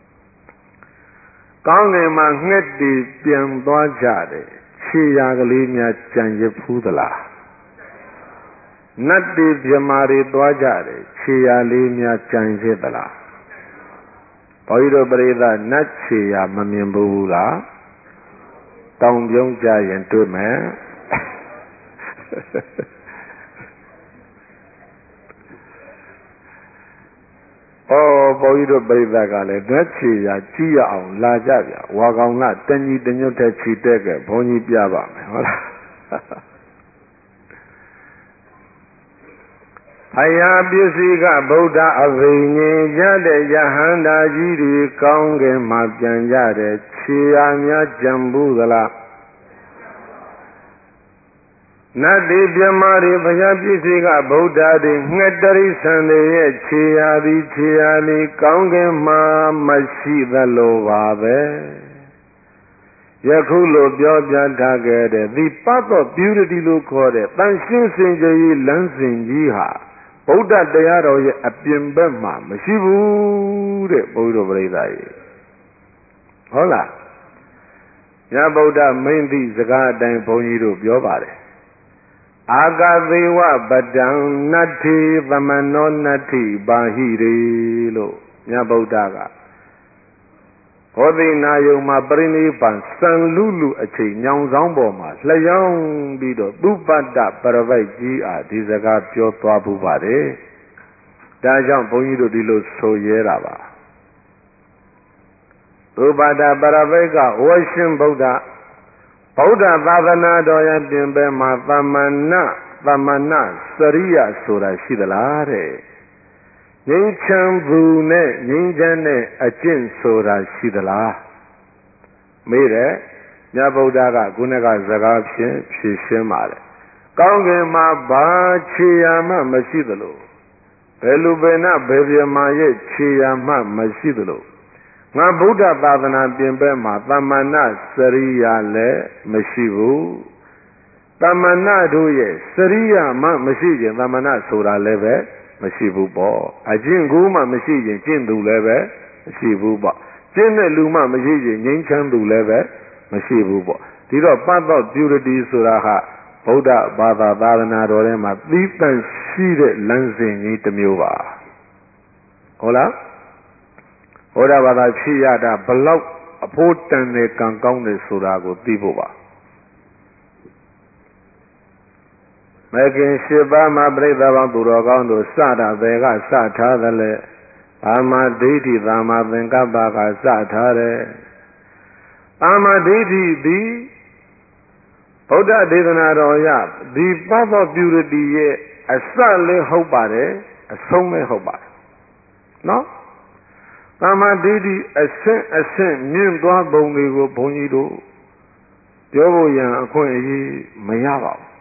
ကောင်းငင်မှာငှက်တီပြန်သွားကြတယ်ခြေရာကလေးများကြံရဖူးသလားနတ်တီပြမာတွေသွားကြတယ်ခြေရာလေးများကြံရသလားဘုရားတို့ပရိသတ်နတ်ခြေရာမမြင်ဘူးလားတောင်ပြုံးကြရင်တွေ့မယ်ဩဘုန်းကြီးတို့ပြိဿကလည်းဓာတ်ချီရာကြည့်ရအောင်လာကြဗျာဝါကောင်ကတညီတညွတ်တဲ့ခြီတက်ကဘုန်းကြီးပြပါမယ်ဟုတ်လားဖယားပစ္စည်းကဗုဒ္ဓအဘိညာဉ်ရတဲ့ယဟန္တာကြီးတွေကောင်းကင်မှာပြန်ကြတဲ့ခြေရာများကြံဘူးသလားနတ်တိပြမတွေဘုရားပစ္စည်းကဗုဒ္ဓတွေငှက်တရိษံတွေရဲ့ခြေရာသည်ခြေရာလေးကောင်းကင်မှာမရှိသလိုပါပဲယခုလိုပြောပြထားခဲ့တဲ့ဒီပတ်တော် purity လို့ခေါ်တဲ့တန်ရှင်းစင်ကြယ်ရေးလမ်းစဉ်ကြီးဟာဗုဒ္ဓတရားတော်ရဲ့အပြင်ဘက်မှာမရှိဘူးတဲ့ဘုရားပရိသတ်ကြီးဟုတ်လားညဗုဒ္ဓမင်းသည့်စကားအတိုင်းဘုန်းကြီးတို့ပြောပါတယ်အာဂသေဝပတံနတ္ထိသမနောနတ္ထိပါဟိရေလို့မြတ်ဗုဒ္ဓကဟောဒီနာယုံမှာပရိနိဗ္ဗာန်စံလူလူအချိန်ညောင်ဆောင်ပေါ်မှာလျှောင်းပြီးတော့သုပတ္တပရပိုက်ကြီးအားဒီစကားပြောသွားဘူးပါတယ်ဒါကြောင့်ဘုန်းကြီးတို့ဒီလိုဆိုရဲတာပါသုပတ္တပရပိုက်ကဝရှင်ဗုဒ္ဓဗုဒ္ဓသာသနာတော်ရဲ့ပြင်ပမှာသမဏသမဏစရိယဆိုတာရှိသလားတဲ့ငြိမ်းချမ်းသူနဲ့ငြိမ်းချမ်းတဲ့အကျင့်ဆိုတာရှိသလားမေးတယ်မြတ်ဗုဒ္ဓကခုနကစကားဖြင့်ဖြေရှင်းပါတယ်ကောင်းကင်မှာဘာခြေရာမှမရှိသလိုဘယ်လူဘယ်နဘယ်ပြမာရဲ့ခြေရာမှမရှိသလိုငါဗုဒ္ဓသာသနာပြင်ပမှာသမဏစရိယလည်းမရှိဘူးသမဏတို့ရဲ့စရိယမှမရှိရင်သမဏဆိုတာလည်းပဲမရှိဘူးပေါ့အကျင့်ကိုမှမရှိရင်ကျင့်သူလည်းပဲမရှိဘူးပေါ့ကျင့်တဲ့လူမှမရှိရင်ငြိမ်းချမ်းသူလည်းပဲမရှိဘူးပေါ့ဒီတော့ပတ်တော့ purity ဆိုတာဟာဗုဒ္ဓဘာသာသာသနာတော်ထဲမှာသီးသန့်ရှိတဲ့လမ်းစဉ်ကြီးတစ်မျိုးပါဟုတ်လားဘုရားဘာသာဖြစ်ရတာဘလောက်အဖို့တန်တဲ့ကံကောင်းတယ်ဆိုတာကိုသိဖို့ပါမေခင်ရှိပါးမှာပြိဿဘောင်သူတော်ကောင်းတို့စတာဘေကစထားသလဲသမ္မာဒိဋ္ဌိသမ္မာသင်္ကပ္ပကစထားတယ်သမ္မာဒိဋ္ဌိသည်ဗုဒ္ဓဒေသနာတော်ရဒီ path of purity ရဲ့အစလည်းဟုတ်ပါတယ်အဆုံးလည်းဟုတ်ပါတယ်နော်သမ္မာဒိဋ္ဌိအဆင့်အဆင့်မြင့်သွားပုံတွေကိုဘုန်းကြီးတို့ပြောဖို့ရန်အခွင့်အရေးမရပါဘူး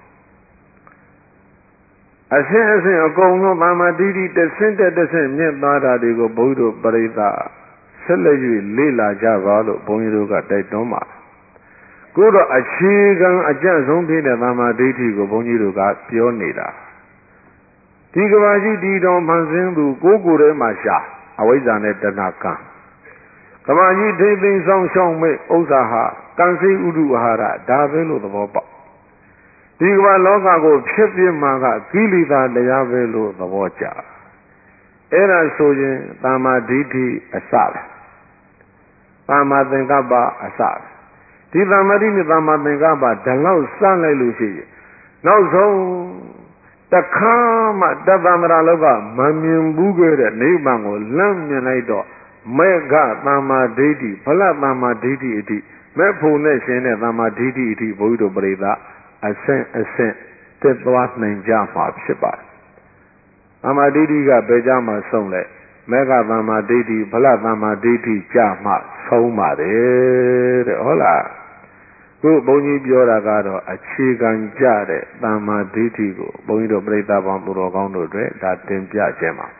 အဆင့်အဆင့်အကုန်လုံးသမ္မာဒိဋ္ဌိတစ်ဆင့်တစ်ဆင့်မြင့်သွားတာတွေကိုဘုန်းကြီးတို့ပရိသတ်ဆက်လက်၍လေ့လာကြပါလို့ဘုန်းကြီးတို့ကတိုက်တွန်းပါတယ်ကိုယ်တော့အခြေခံအကျင့်ဆုံးဖြစ်တဲ့သမ္မာဒိဋ္ဌိကိုဘုန်းကြီးတို့ကပြောနေတာဒီကဘာကြီးဒီတော်မှန်စင်းသူကိုယ်ကိုယ်ထဲမှာရှာအဝိဇ္ဇာနဲ့တဏှာကံကဘာကြီးထိမ့်သိမ်းဆောင်ရှောင်းမဲ့ဥစ္စာဟာကံစိဥဒုအာဟာရဒါပဲလို့သဘောပေါက်ဒီကဘာလောကကိုဖြစ်ပြမှာကကိလေသာတရားပဲလို့သဘောကျအဲ့ဒါဆိုရင်သမ္မာဒိဋ္ဌိအစပဲသမ္မာသင်္ကပ္ပအစပဲဒီသမ္မာဒိဋ္ဌိသမ္မာသင်္ကပ္ပဒါလောက်စလိုက်လို့ရှိရင်နောက်ဆုံးတခါမှတသန္တရာလောကမမြင်ဘူးခဲ့တဲ့နိဗ္ဗာန်ကိုလမ်းမြင်လိုက်တော့မေဃသမ္မာဒိဋ္ဌိဖလသမ္မာဒိဋ္ဌိအထိမဲ့ဖို့နဲ့ရှင်တဲ့သမ္မာဒိဋ္ဌိအထိဘုန်းကြီးတို့ပရိသတ်အဆင့်အဆင့်တက်သွားနိုင်ကြမှာဖြစ်ပါတယ်သမ္မာဒိဋ္ဌိကဘယ်ကြမှာဆုံးလဲမေဃသမ္မာဒိဋ္ဌိဖလသမ္မာဒိဋ္ဌိကြမှာဆုံးပါတယ်တဲ့ဟုတ်လားခုဘုန်းကြီးပြောတာကတော့အခြေခံကြတဲ့သမ္မာဒိဋ္ဌိကိုဘုန်းကြီးတို့ပြိဿပေါင်းသူတော်ကောင်းတို့တွေဒါတင်ပြခြင်းပါ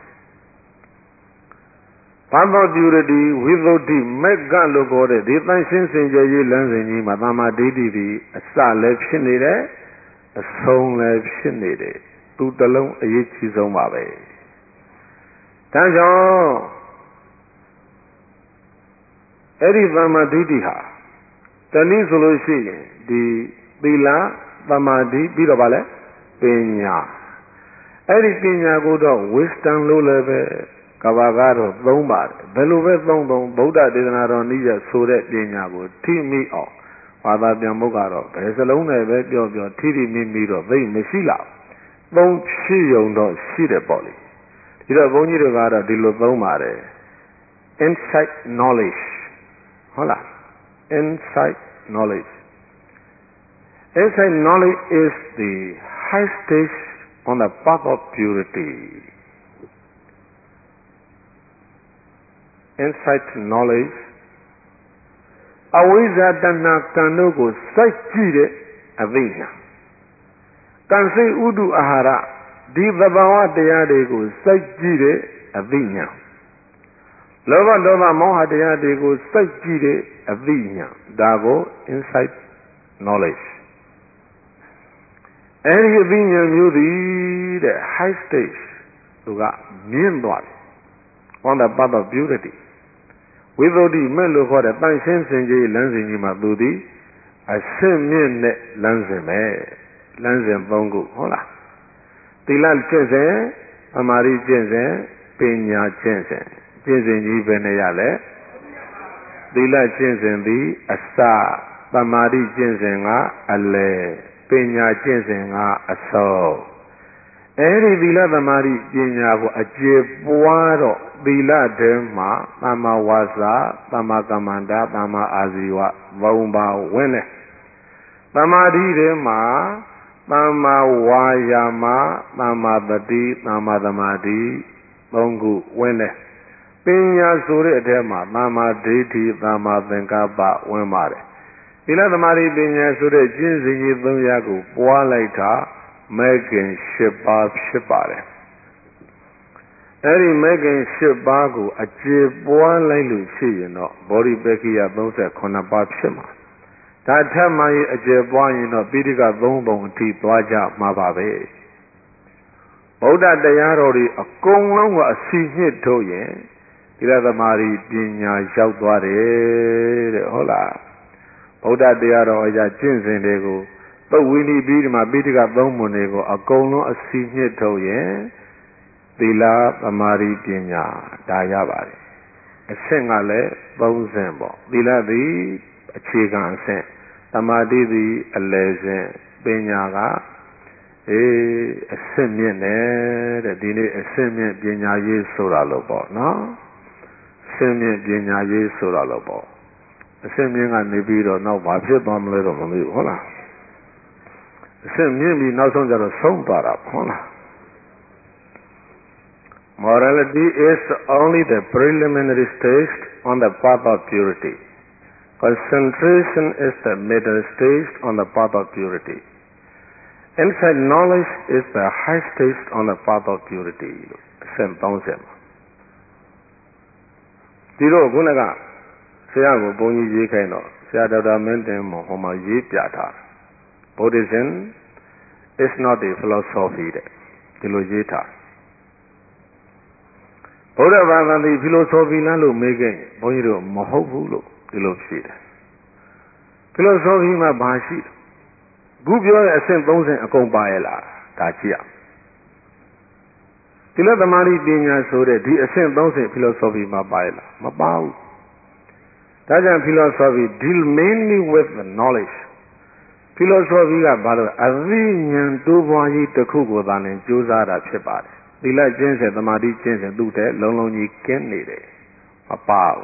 ဘာသောပြုရတိဝိသုဒ္ဓိမက်ကလို့ခေါ်တဲ့ဒီတန်ရှင်းစင်ကြယ်ရေးလမ်းစဉ်ကြီးမှာသမ္မာဒိဋ္ဌိဒီအစလည်းဖြစ်နေတယ်အဆုံးလည်းဖြစ်နေတယ်သူတလုံးအရေးကြီးဆုံးပါပဲဒါကြောင့်အဲ့ဒီသမ္မာဒိဋ္ဌိဟာတနည်းဆိုလို့ရှိရင်ဒီသီလသမာဓိပြီးတော့ဗာလဲပညာအဲ့ဒီပညာကိုတော့ wisdom လို့လည်းပဲကဘာကတော့သုံးပါတယ်ဘယ်လိုပဲသုံးသုံးဗုဒ္ဓဒေသနာတော်နည်းရဆိုတဲ့ပညာကိုထိမိအောင်ဘာသာပြန်ဖို့ကတော့ဘယ်စလုံးနဲ့ပဲပြောပြောထိထိမိမိတော့သိမရှိလောက်သုံးဖြစ်ုံတော့ရှိတယ်ပေါ့လေဒီတော့ဘုန်းကြီးတို့ကတော့ဒီလိုသုံးပါတယ် insight knowledge ဟုတ်လားInsight knowledge. Insight knowledge is the high stage on the path of purity. Insight knowledge. အဝိဇ္ဇာတဏှာကံတို့ကိုစိုက်ကြည့်တဲ့အသိဉာဏ်ကံစိတ်ဥဒုအာဟာရဒီသဘာဝတရားတွေကိုစိုက်ကြည့်တဲ့အသိဉာဏ်လောဘဒေါသမောဟတရားတွေကိုစိုက်ကြည့်တဲ့အသိဉာဏ်ဒါကို insight knowledge အဲဒီအသိဉာဏ်မျိုးသည်တဲ့ high stage သူကမြင့်သွားတယ် on the path of purity ဝိသုဒ္ဓိမဲ့လို့ခေါ်တဲ့တန်ရှင်းစင်ကြယ်လမ်းစဉ်ကြီးမှာသူသည်အဆင့်မြင့်တဲ့လမ်းစဉ်ပဲလမ်းစဉ်သုံးခုဟုတ်လားသီလကျင့်စဉ်သမာဓိကျင့်စဉ်ပညာကျင့်စဉ်ကျင့်စဉ်ကြီးပဲနဲ့ရလဲသီလကျင့်စဉ်သည်အစသမာဓိကျင့်စဉ်ကအလယ်ပညာကျင့်စဉ်ကအဆုံးအဲဒီသီလသမာဓိပညာကိုအကျေပွားတော့သီလထဲမှာသမ္မာဝါစာသမ္မာကမ္မန္တာသမ္မာအာဇီဝဘုံပါဝင်တယ်သမာဓိထဲမှာသမ္မာဝါယာမသမ္မာတတိသမ္မာသမာဓိသုံးခုဝင်တယ်ပညာဆိုတဲ့အထဲမှာသမ္မာဒိဋ္ဌိသမ္မာသင်္ကပ္ပဝင်ပါတယ်သီလသမာဓိပညာဆိုတဲ့ကျင့်စဉ်ကြီးသုံးရာကိုပွားလိုက်တာမဲခင်၈ပါးဖြစ်ပါတယ်အဲ့ဒီမဲခင်၈ပါးကိုအကျေပွားလိုက်လို့ရှိရင်တော့ဘောဓိပက္ခိယ၃၈ပါးဖြစ်မှာဒါထက်မှရင်အကျေပွားရင်တော့ပိဋကသုံးပုံအထိသွားကြမှာပါပဲဗုဒ္ဓတရားတော်တွေအကုန်လုံးကအစီညစ်ထုတ်ရင်သီလသမာဓိပညာရောက်သွားတယ်တဲ့ဟုတ်လားဗုဒ္ဓတရားတော်အရာကျင့်စဉ်တွေကိုသုတ်ဝိနည်းပြီးဒီမှာပိဋကသုံးပုံတွေကိုအကုန်လုံးအစီညစ်ထုတ်ရင်သီလသမာဓိပညာဒါရပါတယ်အဆင့်ကလည်းသုံးဆင့်ပေါ့သီလသည်အခြေခံအဆင့်သမာဓိသည်အလယ်ဆင့်ပညာကအေးအဆင့်မြင့်နေတဲ့ဒီနေ့အဆင့်မြင့်ပညာရေးဆိုတာလို့ပေါ့နော်အဆင့်မြင့်ပညာရေးဆိုတာလို့ပေါ့အဆင့်မြင့်ကနေပြီးတော့နောက်ဘာဖြစ်သွားမလဲတော့မသိဘူးဟုတ်လားအဆင့်မြင့်ပြီးနောက်ဆုံးကျတော့ဆုံးသွားတာဟုတ်လား Morality is only the preliminary stage on the path of purity. Concentration is the middle stage on the path of purity. Insight knowledge is the high stage on the path of purity. Same concept. ဒီတော့ခုနကဆရာကိုဘုန်းကြီးရေးခိုင်းတော့ဆရာဒေါက်တာမင်းတင်မောဟိုမှာရေးပြထား Buddhism is not a philosophy တဲ့ဒီလိုရေးထားဗုဒ္ဓဘာသာသည် philosophy လားလို့မေးခဲ့ရင်ဘုန်းကြီးတို့မဟုတ်ဘူးလို့ဒီလိုဖြေတယ် philosophy မှာဘာရှိလဲခုပြောတဲ့အဆင့်သုံးဆင့်အကုန်ပါရဲ့လားဒါကြည့်ရဒီလိုသမာဓိပညာဆိုတဲ့ဒီအဆင့်သုံးဆင့် philosophy မှာပါရဲ့လားမပါဘူးဒါကြောင့် philosophy deal mainly with the knowledge philosophy ကဘာလို့အသိဉာဏ်တိုးပွားရေးတစ်ခုကိုသာနဲ့ကြိုးစားတာဖြစ်ပါတယ်သီလကျင့်စဉ်သမာဓိကျင့်စဉ်သူ့တဲ့လုံးလုံးကြီးကင်းနေတယ်မပါဘူး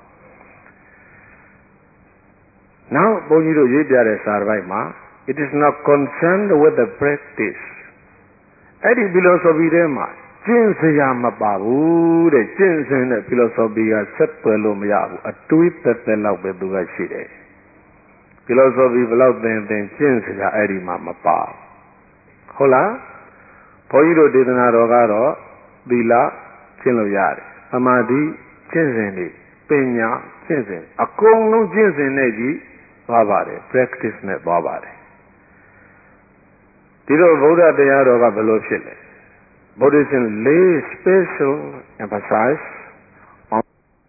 နောက်ဘုန်းကြီးတို့ရေးပြတဲ့စာတစ်ပိုက်မှာ it is not concerned with the practice အဲ့ဒီ philosophy ထဲမှာကျင့်စရာမပါဘူးတဲ့ကျင့်စဉ်တဲ့ philosophy ကဆက်သွယ်လို့မရဘူးအတွေးသက်သက်လောက်ပဲသူကရှိတယ် philosophy ဘယ်လောက်သင်သင်ကျင့်စရာအဲ့ဒီမှာမပါဟုတ်လားဘုန်းကြီးတို့ဒေသနာတော်ကတော့သီလကျင့်လို့ရတယ်သမာဓိကျင့်စဉ်တွေပညာကျင့်စဉ်အကုန်လုံးကျင့်စဉ်နဲ့ကြီးသွားပါတယ် practice နဲ့သွားပါတယ်ဒီတော့ဗုဒ္ဓတရားတော်ကဘယ်လိုဖြစ်လဲ Buddhism lays special emphasis on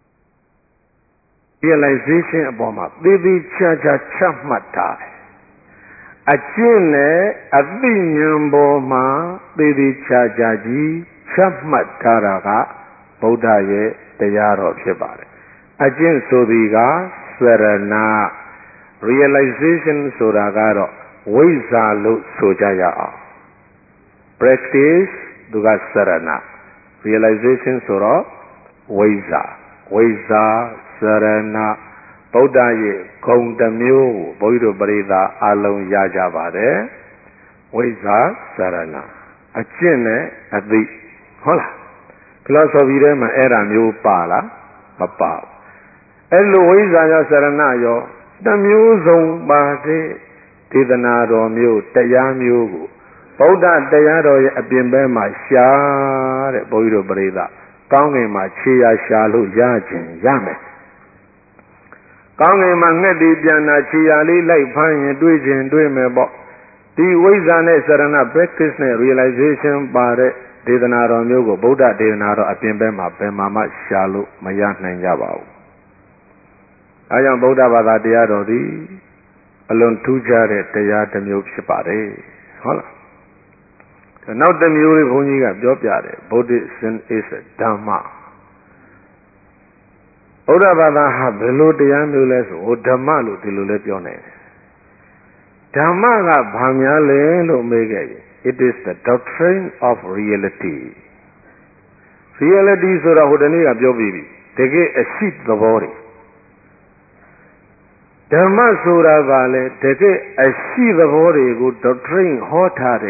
realization အပေါ်မှာသေသေးချာချာချမှတ်ထားတယ်အကျင့်နဲ့အသိဉာဏ်ပေါ်မှာသေသေးချာချာကြီးချမှတ်ထားတာကဗုဒ္ဓရဲ့တရားတော်ဖြစ်ပါတယ်အကျင့်ဆိုသည်ကစရဏ realization ဆိုတာကတော့ဝိဇ္ဇာလို့ဆိုကြရအောင် practice သူကစရဏ realization ဆိုတော့ဝိဇ္ဇာဝိဇ္ဇာစရဏဗုဒ္ဓရဲ့ဂုဏ်တစ်မျိုးဘုန်းကြီးတို့ပရိသတ်အလုံးရကြပါတယ်ဝိဇ္ဇာစရဏအကျင့်နဲ့အသိဟုတ်လား philosophy ထဲမှာအဲ့ဒါမျိုးပါလားမပါဘူးအဲ့လိုဝိဇ္ဇာရောစရဏရောတစ်မျိုးစုံပါတဲ့ဒေသနာတော်မျိုးတရားမျိုးကိုဗုဒ္ဓတရားတော်ရဲ့အပြင်ဘက်မှာရှားတဲ့ဘုန်းကြီးတို့ပရိသတ်ကောင်းကင်မှာခြေရာရှာလို့ရခြင်းရမယ်ကောင်းကင်မှာငှက်တီပြန်တာခြေရာလေးလိုက်ဖမ်းရင်တွေးခြင်းတွေးမယ်ပေါ့ဒီဝိဇ္ဇာနဲ့စရဏ practice နဲ့ realization ပါတဲ့ဒေသနာတော်မျိုးကိုဗုဒ္ဓဒေသနာတော်အပြင်ဘက်မှာဘယ်မှာမှရှာလို့မရနိုင်ကြပါဘူးအဲကြောင့်ဗုဒ္ဓဘာသာတရားတော်သည်အလွန်ထူးခြားတဲ့တရားတစ်မျိုးဖြစ်ပါတယ်ဟုတ်လားနောက်တစ်မျိုးလေးဘုန်းကြီးကပြောပြတယ် Buddhism is a Dhamma ဗုဒ္ဓဘာသာဟာဘယ်လိုတရားမျိုးလဲဆိုဟိုဓမ္မလို့ဒီလိုလဲပြောနေတယ်ဓမ္မကဘာများလဲလို့မေးခဲ့ရင် it is the doctrine of reality reality ဆိုတာဟိုတနေ့ကပြောပြီးပြီတကယ်အရှိသဘောတွေဓမ္မဆိုတာကလည်းတကယ်အရှိသဘောတွေကို doctrine ဟောထား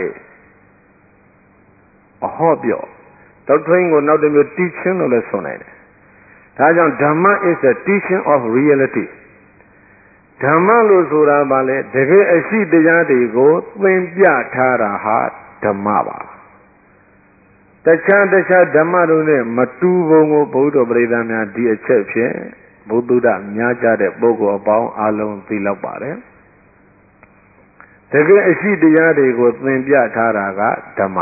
တဲ့အဟောပြော doctrine ကိုနောက်တစ်မျိုး teaching လို့လည်းဆိုနိုင်တယ်ဒါကြောင့်ဓမ္မ is the teaching of reality ဓမ္မလို့ဆိုတာကလည်းတကယ်အရှိတရားတွေကိုသင်ပြထားတာဟာဓမ္မပါတခြားတခြားဓမ္မတို့နဲ့မတူပုံကိုဘုရားပရိသတ်များဒီအချက်ဖြင့်ဘုဒ္ဓများကြတဲ့ပုဂ္ဂိုလ်အပေါင်းအလုံးသိလောက်ပါတယ်တကယ်အရှိတရားတွေကိုသင်ပြထားတာကဓမ္မ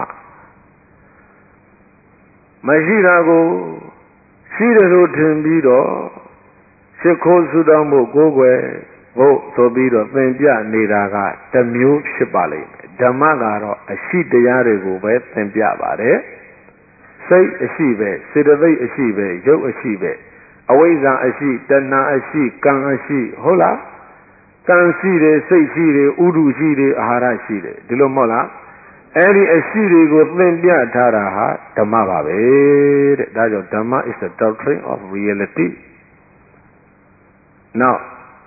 မရှိတာကိုရှိတယ်လို့ထင်ပြီးတော့ရှ िख ိုးဆုတောင်းဖို့ကိုယ်ွယ်ဖို့ဆိုပြီးတော့သင်ပြနေတာကတစ်မျိုးဖြစ်ပါလိမ့်မယ်ဓမ္မကတော့အရှိတရားတွေကိုပဲသင်ပြပါတယ်စိတ်အရှိပဲစေတသိက်အရှိပဲရုပ်အရှိပဲအဝိဇ္ဇာအရှိတဏှာအရှိကံအရှိဟုတ်လားကံရှိတယ်စိတ်ရှိတယ်ဥဒုရှိတယ်အာဟာရရှိတယ်ဒီလိုမဟုတ်လားအဲဒီအရှိတွေကိုသင်ပြထားတာဟာဓမ္မပါပဲတဲ့ဒါကြောင့်ဓမ္မ is the doctrine of reality now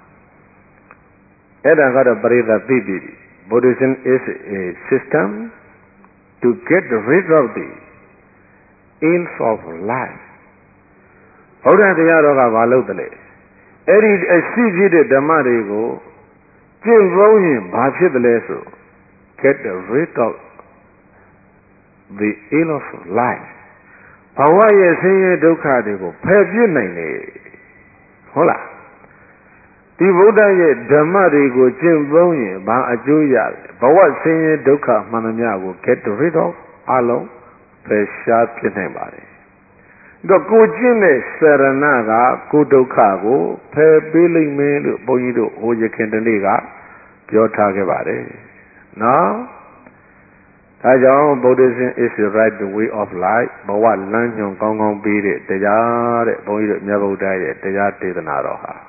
အဲ့ဒါကတော့ပရိသတ်သိပြီ Buddhism is a system to get rid of the ills of life ဘုရားတရားတော်ကဘာလုပ်တယ်လဲအဲ့ဒီအရှိဖြစ်တဲ့ဓမ္မတွေကိုကျင့်သုံးရင်ဘာဖြစ်တယ်လဲဆို get rid of the ill of life ဘဝရဲ့ဆင်းရဲဒုက္ခတွေကိုဖယ်ပြစ်နိုင်တယ်ဟုတ်လားဒီဗုဒ္ဓရဲ့ဓမ္မတွေကိုကျင့်သုံးရင်ဘာအကျိုးရလဲဘဝဆင်းရဲဒုက္ခမှန်သမျှကို get rid of အလုံးဖယ်ရှားပြစ်နိုင်ပါတယ်တော့ကိုကျင့်တဲ့စရဏကကိုဒုက္ခကိုဖယ်ပေးလိမ့်မယ်လို့ဘုန်းကြီးတို့ဟိုရခင်တနေ့ကပြောထားခဲ့ပါတယ်နော်ဒါကြောင့် Buddhism is the right way of life ဘဝလမ်းညွန်ကောင်းကောင်းပေးတဲ့တရားတဲ့ဘုန်းကြီးတို့မြတ်ဗုဒ္ဓရဲ့တရားဒေသနာတော်ဟာ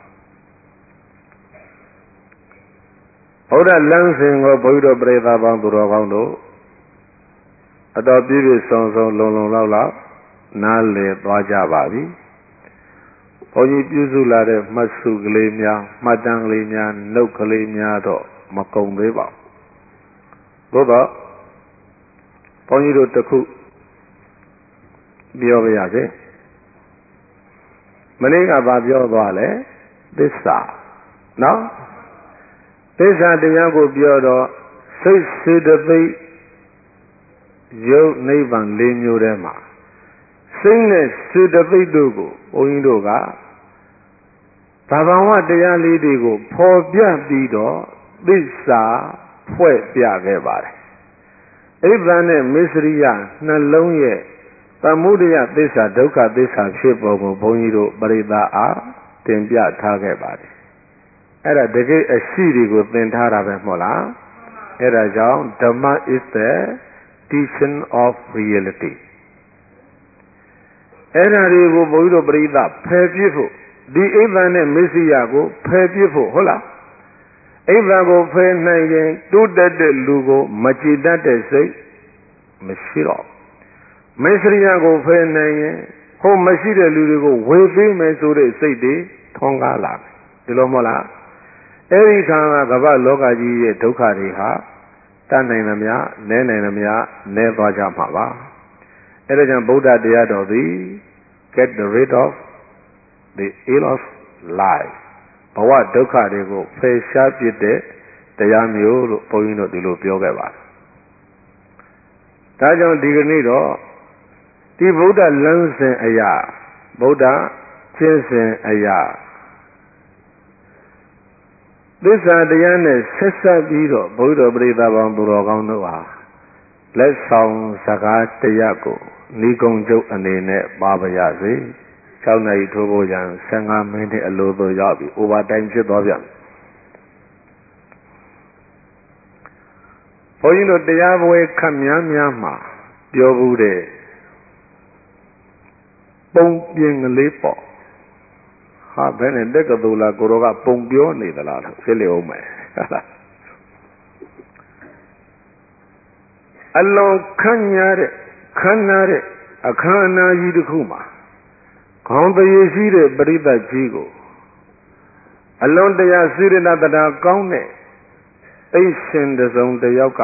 ဘုရားလမ်းစဉ်ကိုဘုန်းကြီးတို့ပြိဿပေါင်းသူတော်ကောင်းတို့အတော်ပြည့်ပြည့်စုံစုံလုံလုံလောက်လောက်နားလည်သွားကြပါပြီဘုန်းကြီးပြုစုလာတဲ့မှတ်စုကလေးများမှတ်တမ်းကလေးများနှုတ်ကလေးများတော့မကုန်သေးပါဘူးသို့တော့ဘုန်းကြီးတို့တစ်ခုပြောပြရစေမနေ့ကဘာပြောသွားလဲသစ္စာနော်သစ္စာတရားကိုပြောတော့စိတ်စေတသိက်ရုပ်နိဗ္ဗာန်၄မျိုးထဲမှာစိတ်နဲ့စေတသိက်တို့ကိုဘုန်းကြီးတို့ကသဘာဝတရားလေးတွေကိုဖော်ပြပြီးတော့သစ္စာဖွဲ့ပြခဲ့ပါတယ်အိဗ္ဗာန်နဲ့မစ္စရိယနှလုံးရဲ့သမုဒယသစ္စာဒုက္ခသစ္စာဖြစ်ပုံကိုဘုန်းကြီးတို့ပရိသတ်အားတင်ပြထားခဲ့ပါတယ်အဲ့ဒါတကယ်အရှိတွေကိုသင်ထားတာပဲမဟုတ်လားအဲ့ဒါကြောင့်ဓမ္မ is the teaching of reality အဲ့ဒါတွေကိုဘုန်းကြီးတို့ပရိသတ်ဖယ်ပြစ်ဖို့ဒီအိဗ္ဗာန်နဲ့မစ္စရိယကိုဖယ်ပြစ်ဖို့ဟုတ်လားအိဗ္ဗာန်ကိုဖယ်နိုင်ရင်တိုးတက်တဲ့လူကိုမကြည်တတ်တဲ့စိတ်မရှိတော့မစ္စရိယကိုဖယ်နိုင်ရင်ဟိုမရှိတဲ့လူတွေကိုဝေပေးမယ်ဆိုတဲ့စိတ်တွေထွန်းကားလာမယ်ဒီလိုမဟုတ်လားအဲ့ဒီခါကကမ္ဘာလောကကြီးရဲ့ဒုက္ခတွေဟာတတ်နိုင်သမျှနည်းနိုင်သမျှနည်းသွားကြမှာပါအဲ့ဒါကြောင့်ဗုဒ္ဓတရားတော်သည် get rid of the ill of life ဘဝဒုက္ခတွေကိုဖယ်ရှားပြစ်တဲ့တရားမျိုးလို့ဘုန်းကြီးတို့ဒီလိုပြောခဲ့ပါတယ်ဒါကြောင့်ဒီကနေ့တော့ဒီဗုဒ္ဓလမ်းစဉ်အရာဗုဒ္ဓကျင့်စဉ်အရာသစ္စာတရားနဲ့ဆက်ဆက်ပြီးတော့ဘုရားပရိသတ်ပေါင်းသူတော်ကောင်းတို့ဟာလက်ဆောင်စကားတရားကိုဤကုံကျုပ်အနေနဲ့ပါပါရစေ၆နာရီထိုးဖို့ရန်၁၅မိနစ်အလိုသို့ရောက်ပြီ over time ဖြစ်သွားပြန်ဘုန်းကြီးတို့တရားပွဲခတ်များများမှာပြောဘူးတဲ့ပုံပြင်ကလေးပေါ့ဟာဘယ်နဲ့တက်ကတူလာကိုရောကပုံပြောနေသလားဖြစ်လေအောင်မယ်အလွန်ခန့်ညားတဲ့ခမ်းနားတဲ့အခမ်းအနားကြီးတစ်ခုမှာခေါင်းတရေရှိတဲ့ပရိသတ်ကြီးကိုအလွန်တရာစိရဏတတာကောင်းတဲ့အိရှင်တစုံတယောက်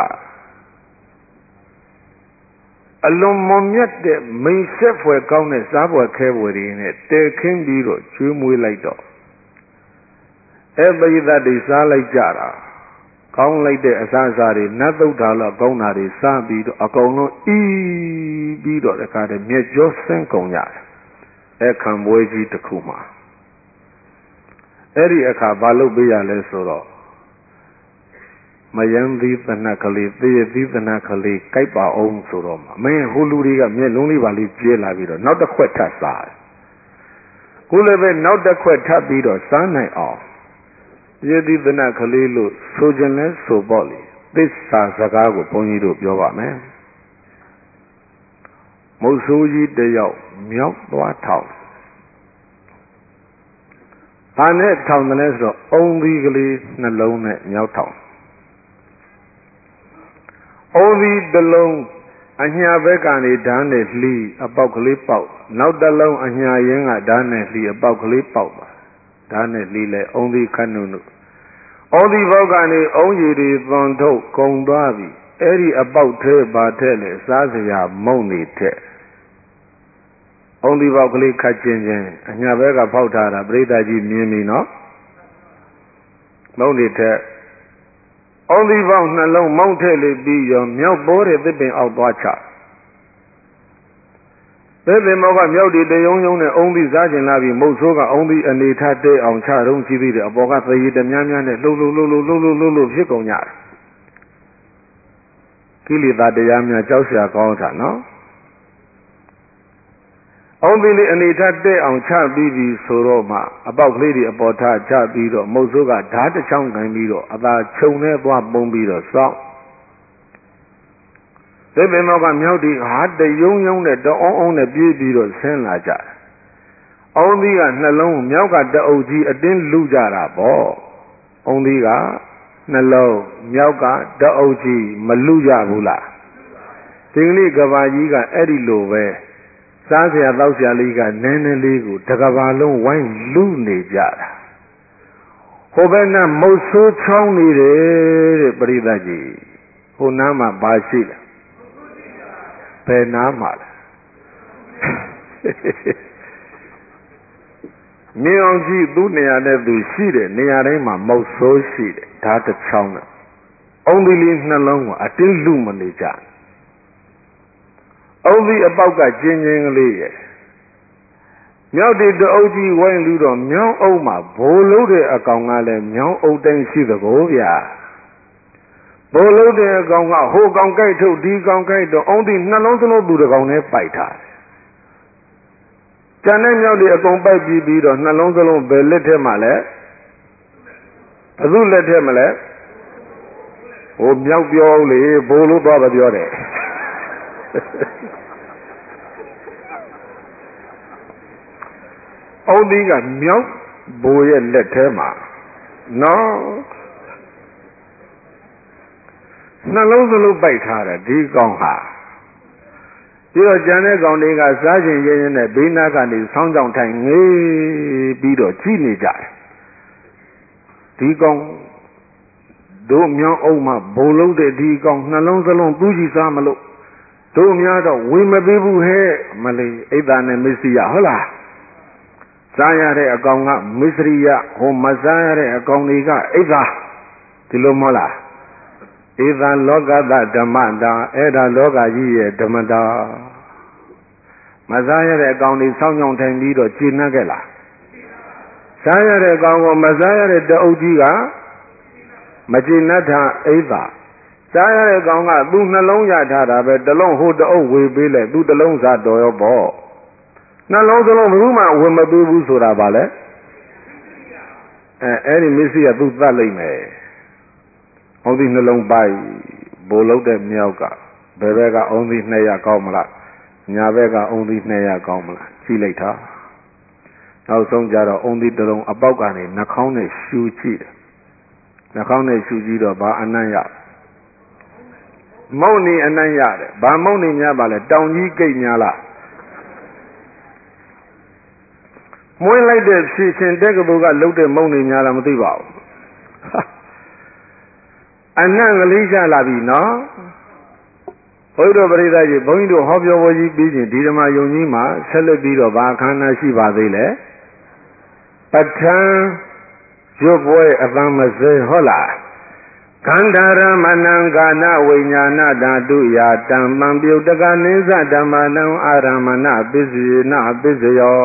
ကအလွန်မွန်မြတ်တဲ့မိန်ဆက်ဖွယ်ကောင်းတဲ့စားဖွယ်ခဲဖွယ်တွေနဲ့တဲခင်းပြီးတော့ကျွေးမွေးလိုက်တော့အဲပရိသတ်တွေစားလိုက်ကြတာကောင်းလိုက်တဲ့အစားအစာတွေနတ်သုတ်တာလောက်ကောင်းတာတွေစားပြီးတော့အကုန်လုံးအီးပြီးတော့တခါတည်းမျက်ကြောဆင်းကုန်ရတယ်အခမ်းပွဲကြီးတစ်ခုမှာအဲ့ဒီအခါဘာလုပ်ပေးရလဲဆိုတော့မယံသီးသနကလေးသေသီးသနကလေးကြိုက်ပါအောင်ဆိုတော့မင်းဟိုလူတွေကမျက်လုံးလေးပါလေးကျဲလာပြီးတော့နောက်တစ်ခွက်ထပ်စားတယ်ကိုလည်းပဲနောက်တစ်ခွက်ထပ်ပြီးတော့စားနိုင်အောင်သေသီးသနကလေးလို့ဆိုခြင်းလဲဆိုပေါ့လေသစ္စာစကားကိုဘုန်းကြီးတို့ပြောပါမယ်မုတ်ဆိုးကြီးတယောက်မြောက်သွားထောင်ဘာနဲ့ထောင်တယ်လဲဆိုတော့အုံသီးကလေးနှလုံးနဲ့မြောက်ထောင်ဒီတလုံးအညာဘက်ကနေဓာတ်နဲ့လှီးအပေါက်ကလေးပေါက်နောက်တစ်လုံးအညာရင်းကဓာတ်နဲ့လှီးအပေါက်ကလေးပေါက်ပါဓာတ်နဲ့လှီးလဲအုံဒီခတ်နုနုဩဒီဘောက်ကနေအုံကြီးတွေသွန်ထုတ်ကုံသွားပြီအဲ့ဒီအပေါက်ထဲပါထဲလေစားစရာမုံနေတဲ့အုံဒီဘောက်ကလေးခတ်ချင်းချင်းအညာဘက်ကဖောက်ထားတာပြိဿကြီးမြင်ပြီနော်မုံနေတဲ့အုံဒီဘောက်နှလုံးမောင်းထဲလေးပြီးရောမြောက်ပေါ်တဲ့သစ်ပင်အောက်သွားချသစ်ပင်မောက်ကမြောက်ဒီတယုံယုံနဲ့အုံဒီစားကျင်လာပြီးမုတ်ဆိုးကအုံဒီအနေထားတဲအောင်ချတုံးကြည့်ပြီးတဲ့အပေါ်ကသရေတများများနဲ့လှုပ်လှုပ်လှုပ်လှုပ်လှုပ်လှုပ်လှုပ်လှုပ်ဖြစ်ကုန်ကြတယ်ကိလေသာတရားများကြောက်စရာကောင်းတာနော်အုံဒီလေးအနေထားတဲအောင်ချပြီးပြီဆိုတော့မှအပေါက်ကလေးတွေအပေါ်ထားချပြီးတော့မုတ်ဆိုးကဓာတ်တစ်ချောင်းခံပြီးတော့အသာခြုံနဲ့သွားပုံပြီးတော့စောင့်သစ်ပင်မောက်ကမြောက်ဒီဟာတယုံယုံနဲ့တအောင်အောင်နဲ့ပြေးပြီးတော့ဆင်းလာကြတယ်။အုံသီးကနှလုံးမြောက်ကတအုပ်ကြီးအတင်းလူကြတာပေါ့။အုံသီးကနှလုံးမြောက်ကတအုပ်ကြီးမလူကြဘူးလား။ဒီကနေ့ကဘာကြီးကအဲ့ဒီလိုပဲစားစရာတောက်စရာလေးကနည်းနည်းလေးကိုတကဘာလုံးဝိုင်းလူနေကြတာ။ဟိုဘက်နဲ့မုတ်ဆိုးချောင်းနေတယ်တဲ့ပရိသတ်ကြီး။ဟိုနားမှာဘာရှိလဲဘယ်နားမှာလဲမြင်အောင်ကြည့်သူ့နေရာနဲ့သူရှိတယ်နေရာတိုင်းမှာမုတ်ဆိုးရှိတယ်ဓာတ်တစ်ချောင်းနဲ့အုံဒီလေးနှလုံးကအတင်းလူမနေကြအုံဒီအပေါက်ကကျင်းချင်းကလေးရဲ့မြောက်ဒီတအုပ်ကြီးဝိုင်းလူတော့မြောင်းအုပ်မှာဘိုးလုံးတဲ့အကောင်ကလည်းမြောင်းအုပ်တိုင်းရှိသကိုဗျာဘိုးလုံးတဲ့အကောင်ကဟိုကောင်ကြိုက်ထုတ်ဒီကောင်ကြိုက်တော့အုံးဒီနှလုံးစလုံးသူတစ်ကောင်နဲ့ပိုက်ထားတယ်။ကျန်တဲ့မြောက်တွေအကုန်ပိုက်ပြီးပြီးတော့နှလုံးစလုံးဘယ်လက်ထဲမှာလဲဘယ်သူလက်ထဲမှာလဲဟိုမြောက်ပြောလေဘိုးလို့သွားမပြောတယ်အုံးဒီကမြောက်ဘိုးရဲ့လက်ထဲမှာနော်နှလုံးစလုံးပိုက်ထားတယ်ဒီကောင်ဟာပြီးတော့ကျန်တဲ့ကောင်တွေကစားခြင်းရင်းရင်းနဲ့ဘေးနားကနေဆောင်းကြောင်ထိုင်ငေးပြီးတော့ကြည့်နေကြတယ်ဒီကောင်တို့မြောင်းအောင်မှဘုံလုံးတဲ့ဒီကောင်နှလုံးစလုံးသူ့ကြည့်စားမလို့တို့များတော့ဝင်မပေးဘူးဟဲ့မလေးအိဒါနဲ့မစ္စရိယဟုတ်လားစားရတဲ့အကောင်ကမစ္စရိယဟိုမစားရတဲ့အကောင်တွေကအိဒါဒီလိုမဟုတ်လားဧသံလောကသဓမ္မတာအဲ့ဒါလောကကြီးရဲ့ဓမ္မတာမစားရတဲ့အကောင်တွေဆောင်းကြောင်ထိုင်ပြီးတော့ကျင့်နှက်ခဲ့လားစားရတဲ့အကောင်ကိုမစားရတဲ့တအုပ်ကြီးကမကျင့်နှက်တာအိသာစားရတဲ့ကောင်ကသူ့နှလုံးရထားတာပဲတလုံးဟိုတအုပ်ဝေပေးလိုက်သူ့တလုံးစားတော်ရောပေါ့နှလုံးစလုံးဘယ်သူမှဝင်မပေးဘူးဆိုတာပါလေအဲအဲ့ဒီမစ္စည်းကသူ့သတ်လိုက်မယ်အုံးသီးနှလုံးပိုက်ဘိုလ်လုံးတဲ့မြောက်ကဘယ်ဘက်ကအုံးသီးနှစ်ရကောင်းမလားညာဘက်ကအုံးသီးနှစ်ရကောင်းမလားကြည့်လိုက်တာနောက်ဆုံးကြတော့အုံးသီးတစ်လုံးအပေါက်ကနေနှာခေါင်းနဲ့ရှူကြည့်တယ်နှာခေါင်းနဲ့ရှူကြည့်တော့ဘာအနံ့ရမုံနေအနံ့ရတယ်ဘာမုံနေများပါလဲတောင်ကြီးကိတ်များလားမွေးလိုက်တဲ့ဖြည့်ရှင်တက်ကဘုကလှုပ်တဲ့မုံနေများလားမသိပါဘူးအနံ့ကလေးချလာပြီနော်ဘုရားတော်ပရိသတ်ကြီးဘုန်းကြီးတို့ဟောပြောပွဲကြီးပြီးရင်ဒီဓမ္မယုံကြီးမှာဆက်လက်ပြီးတော့ဘာခန္ဓာရှိပါသေးလဲပဋ္ဌာန်းရွတ်ပွဲအပန်းမစဲဟုတ်လားခန္ဓာရမဏံကာနဝိညာဏဓာတုယာတံပံပြုတ်တကနိစ္စဓမ္မနံအာရမဏပစ္စယေနပစ္စယော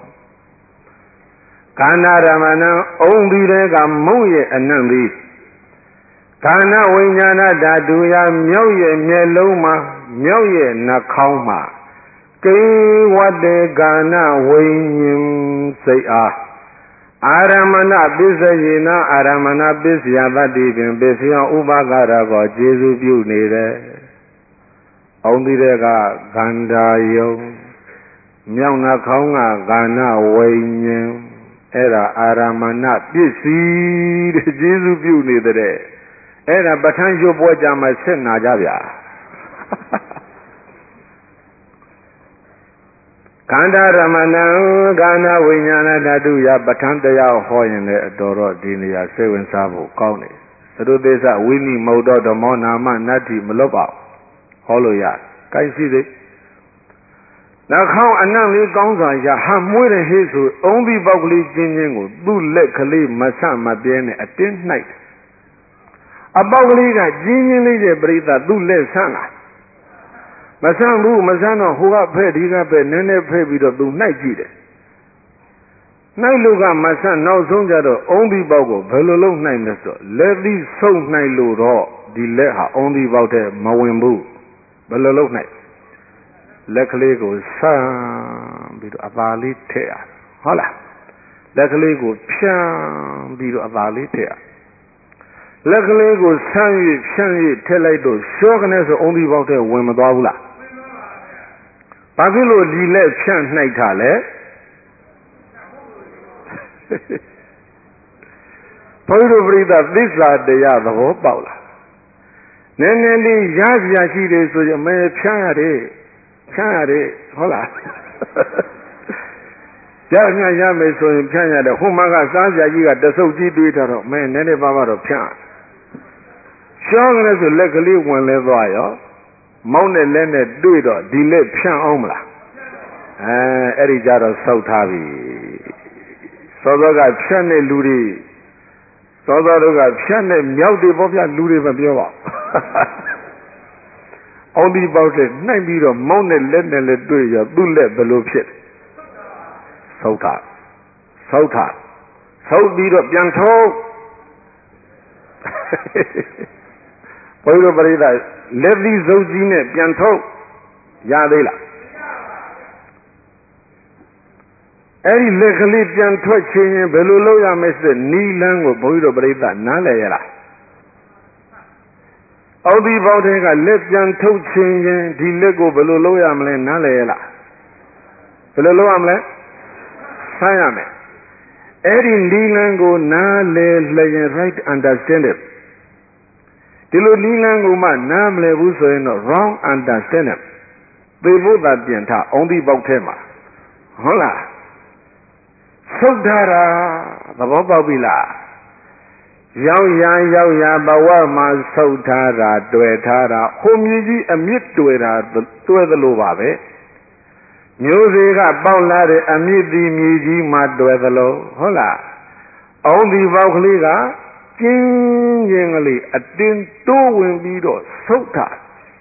ခန္ဓာရမဏံအုံဒီတဲ့ကမုံရဲ့အနံ့သည်ခန္ဓာဝိညာဏဓာတုယမြောက်ရဲ့မျက်လုံးမှာမြောက်ရဲ့နှာခေါင်းမှာကိဝတ္တေကာဏဝိညာဉ်စိတ်အားအာရမဏပစ္စယေနအာရမဏပစ္စယတတိပင်ပစ္စယဥပါကရကောကျေစုပြုနေတယ်။အောင်ဒီတဲ့ကခန္ဓာယုံမြောက်နှာခေါင်းကကာဏဝိညာဉ်အဲ့ဒါအာရမဏပစ္စည်းတဲ့ကျေစုပြုနေတဲ့အဲ့ဒါပဋ္ဌာန်းရွတ်ပွဲကြမှာဆက်နာကြဗျာန္ဓာရမဏံကာဏဝိညာဏဓာတုယပဋ္ဌာန်းတရားဟောရင်လည်းတော်တော့ဒီနေရာစိတ်ဝင်စားဖို့ကောင်းတယ်သရုပ်သေသဝိနိမုတ်တော်ဓမ္မောနာမနတ္တိမလွတ်ပါဟောလို့ရကိုင်းစီသေးနှာခေါင်းအနံ့လေးကောင်းစွာရဟာမွေးတဲ့ဟေးဆိုအုံးပြီးပေါက်ကလေးချင်းချင်းကိုသူ့လက်ကလေးမဆမပြဲနဲ့အတင်းနှိုက်အပေါက်ကလေးကကျင်းချင်းလေးတဲ့ပရိသတ်သူ့လက်ဆန်းလာမဆန်းဘူးမဆန်းတော့ဟိုကဖဲ့ဒီကဖဲ့နည်းနည်းဖဲ့ပြီးတော့သူနှိုက်ကြည့်တယ်နှိုက်လို့ကမဆန်းနောက်ဆုံးကြတော့အုံးပြီးပေါက်ကိုဘယ်လိုလုပ်နှိုက်လဲဆိုလက်သီးဆုံနှိုက်လို့တော့ဒီလက်ဟာအုံးပြီးပေါက်တဲ့မဝင်ဘူးဘယ်လိုလုပ်နှိုက်လက်ကလေးကိုဆန်းပြီးတော့အသာလေးထည့်ရဟုတ်လားလက်ကလေးကိုဖြန်းပြီးတော့အသာလေးထည့်ရလက်ကလေးကိုဆန်း၍ဖြန်း၍ထည့်လိုက်တော့ရှောကနေဆိုအုံးပြီးပေါက်တဲ့ဝင်မသွားဘူးလားဘာဖြစ်လို့ဒီလက်ဖြန့်နှိုက်တာလဲဘုရားပရိသတ်သစ္စာတရားသဘောပေါက်လားနည်းနည်းလေးရစရာရှိတယ်ဆိုရင်မဲဖြန့်ရတယ်ဖြန့်ရတယ်ဟုတ်လားရညရမယ်ဆိုရင်ဖြန့်ရတယ်ဟိုမှာကစားစရာကြီးကတဆုပ်ကြီးတွေးထားတော့မဲနည်းနည်းပါးပါးတော့ဖြန့်ရှောကနေဆိုလက်ကလေးဝင်လဲသွားရောမောင်းတဲ့လက်နဲ့တွေ့တော့ဒီလက်ဖြန့်အောင်မလားအဲအဲ့ဒီကြတော့စောက်ထားပြီစောစောကဖြန့်တဲ့လူတွေစောစောတို့ကဖြန့်တဲ့မြောက်တွေပေါ့ဗျလူတွေမပြောပါအောင်ဒီပေါက်တဲ့နှိုက်ပြီးတော့မောင်းတဲ့လက်နဲ့လည်းတွေ့ရသူ့လက်ဘယ်လိုဖြစ်စောက်ထားစောက်ထားစောက်ပြီးတော့ပြန်ထုတ်ဘုရားပရိသတ်လက်သီးစုပ်ကြီးနဲ့ပြန်ထုတ်ရသေးလားအဲ့ဒီလက်ကလေးပြန်ထွက်ခြင်းရင်ဘယ်လိုလုပ်ရမလဲဆိုနီလန်းကိုဘုရားပရိသတ်နားလည်ရလားအောက်ဒီပေါက်တဲ့ကလက်ပြန်ထုတ်ခြင်းရင်ဒီလက်ကိုဘယ်လိုလုပ်ရမလဲနားလည်ရလားဘယ်လိုလုပ်ရမလဲဆန်းရမယ်အဲ့ဒီနီလန်းကိုနားလည်လျင် right understandingဒီလိုနီလန်းကိုမှနားမလည်ဘူးဆိုရင်တော့ wrong understanding သေဖို့သာပြင်ထားအောင်ဒီပေါက်ထဲမှာဟုတ်လားဆုတ်ထားတာသဘောပေါက်ပြီလားရောက်ရရောက်ရဘဝမှာဆုတ်ထားတာတွေ့ထားတာဟိုမြည်ကြီးအမြင့်တွေ့တာတွေ့သလိုပါပဲမျိုးစေကပေါက်လာတဲ့အမြင့်ဒီမြည်ကြီးမှတွေ့သလိုဟုတ်လားအောင်ဒီပေါက်ကလေးကကျင်းချင်းကလေးအတင်းတိုးဝင်ပြီးတော့ဆုတ်ထား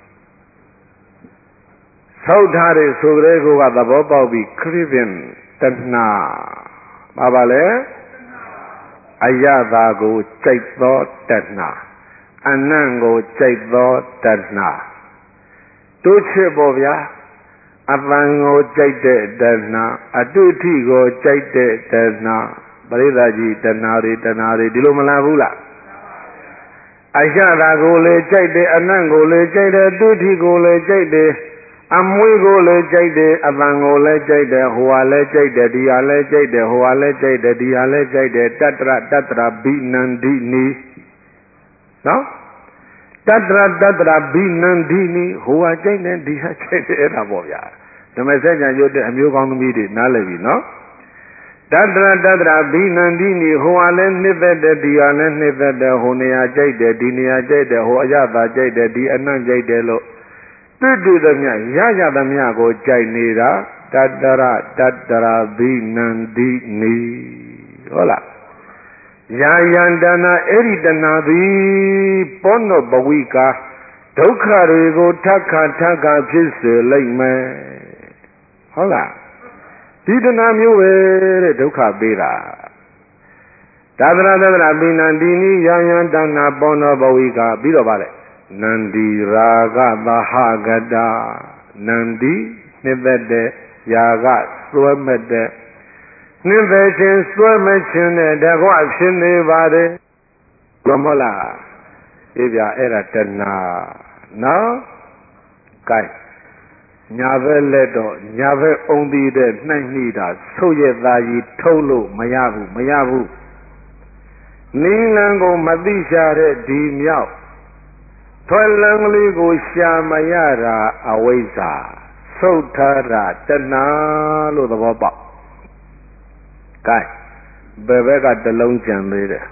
ဆုတ်ထားတဲ့ဆိုကြတဲ့ကသဘောပေါက်ပြီးခရစ်ယာန်တဏှာပါပါလေအယတာကိုကြိုက်သောတဏှာအနံ့ကိုကြိုက်သောတဏှာတို့ချစ်ပေါ်ဗျာအပန်ကိုကြိုက်တဲ့တဏှာအတုထိကိုကြိုက်တဲ့တဏှာပရိသတ်ကြီးတဏှာတွေတဏှာတွေဒီလိုမလားဘူးလားအယတာကိုလည်းကြိုက်တယ်အနံ့ကိုလည်းကြိုက်တယ်အတုထိကိုလည်းကြိုက်တယ်အမွေးကိုလည်းကြိုက်တယ်အပန်ကိုလည်းကြိုက်တယ်ဟိုဟာလည်းကြိုက်တယ်ဒီဟာလည်းကြိုက်တယ်ဟိုဟာလည်းကြိုက်တယ်ဒီဟာလည်းကြိုက်တယ်တတ္တရတတ္တရာဘိနန္ဒီနီနော်တတ္တရတတ္တရာဘိနန္ဒီနီဟိုဟာကြိုက်တယ်ဒီဟာကြိုက်တယ်အဲ့ဒါပေါ့ဗျာဓမ္မစကြာရွတ်တဲ့အမျိုးကောင်းသမီးတွေနားလည်ပြီနော်တတ္တရတတ္တရာဘိနန္ဒီနီဟိုဟာလည်းနှစ်သက်တယ်ဒီဟာလည်းနှစ်သက်တယ်ဟိုနေရာကြိုက်တယ်ဒီနေရာကြိုက်တယ်ဟိုအရသာကြိုက်တယ်ဒီအနှံ့ကြိုက်တယ်လို့တွေ့တွေ့သမျှရရသမျှကိုကြိုက်နေတာတတ္တရတတ္တရာဘိနန္ဒီနီဟုတ်လားယာယန္တနာအဲ့ဒီတဏှာသည်ပောနောဘဝိကာဒုက္ခတွေကိုထပ်ခါထပ်ခါဖြစ်စေလိုက်မယ်ဟုတ်လားဒီတဏှာမျိုးပဲတဲ့ဒုက္ခပေးတာတတ္တရတတ္တရာဘိနန္ဒီနီယာယန္တနာပောနောဘဝိကာပြီးတော့ဗါလေနန္ဒီရာဂသဟဂတာနန္ဒီနှစ်သက်တဲ့ယာကစွဲမဲ့တဲ့နှစ်သက်ခြင်းစွဲမဲ့ခြင်းနဲ့တကွဖြစ်နေပါတယ်ဘုမလားအေးဗျာအဲ့ဒါတဏှာနော်ကဲညာဘက်လက်တော့ညာဘက်အုံပြီးတဲ့နှိုက်နှိတာဆုတ်ရသားကြီးထုတ်လို့မရဘူးမရဘူးနိလန်းကိုမသိရှာတဲ့ဒီမြောက်ထွက်လန်းကလေးကိုရှာမရတာအဝိဇ္ဇာသုတ်ထားတာတဏှာလို့သဘောပေါက်ကဲဘယ်ဘက်ကတလုံးကြံသေးတယ်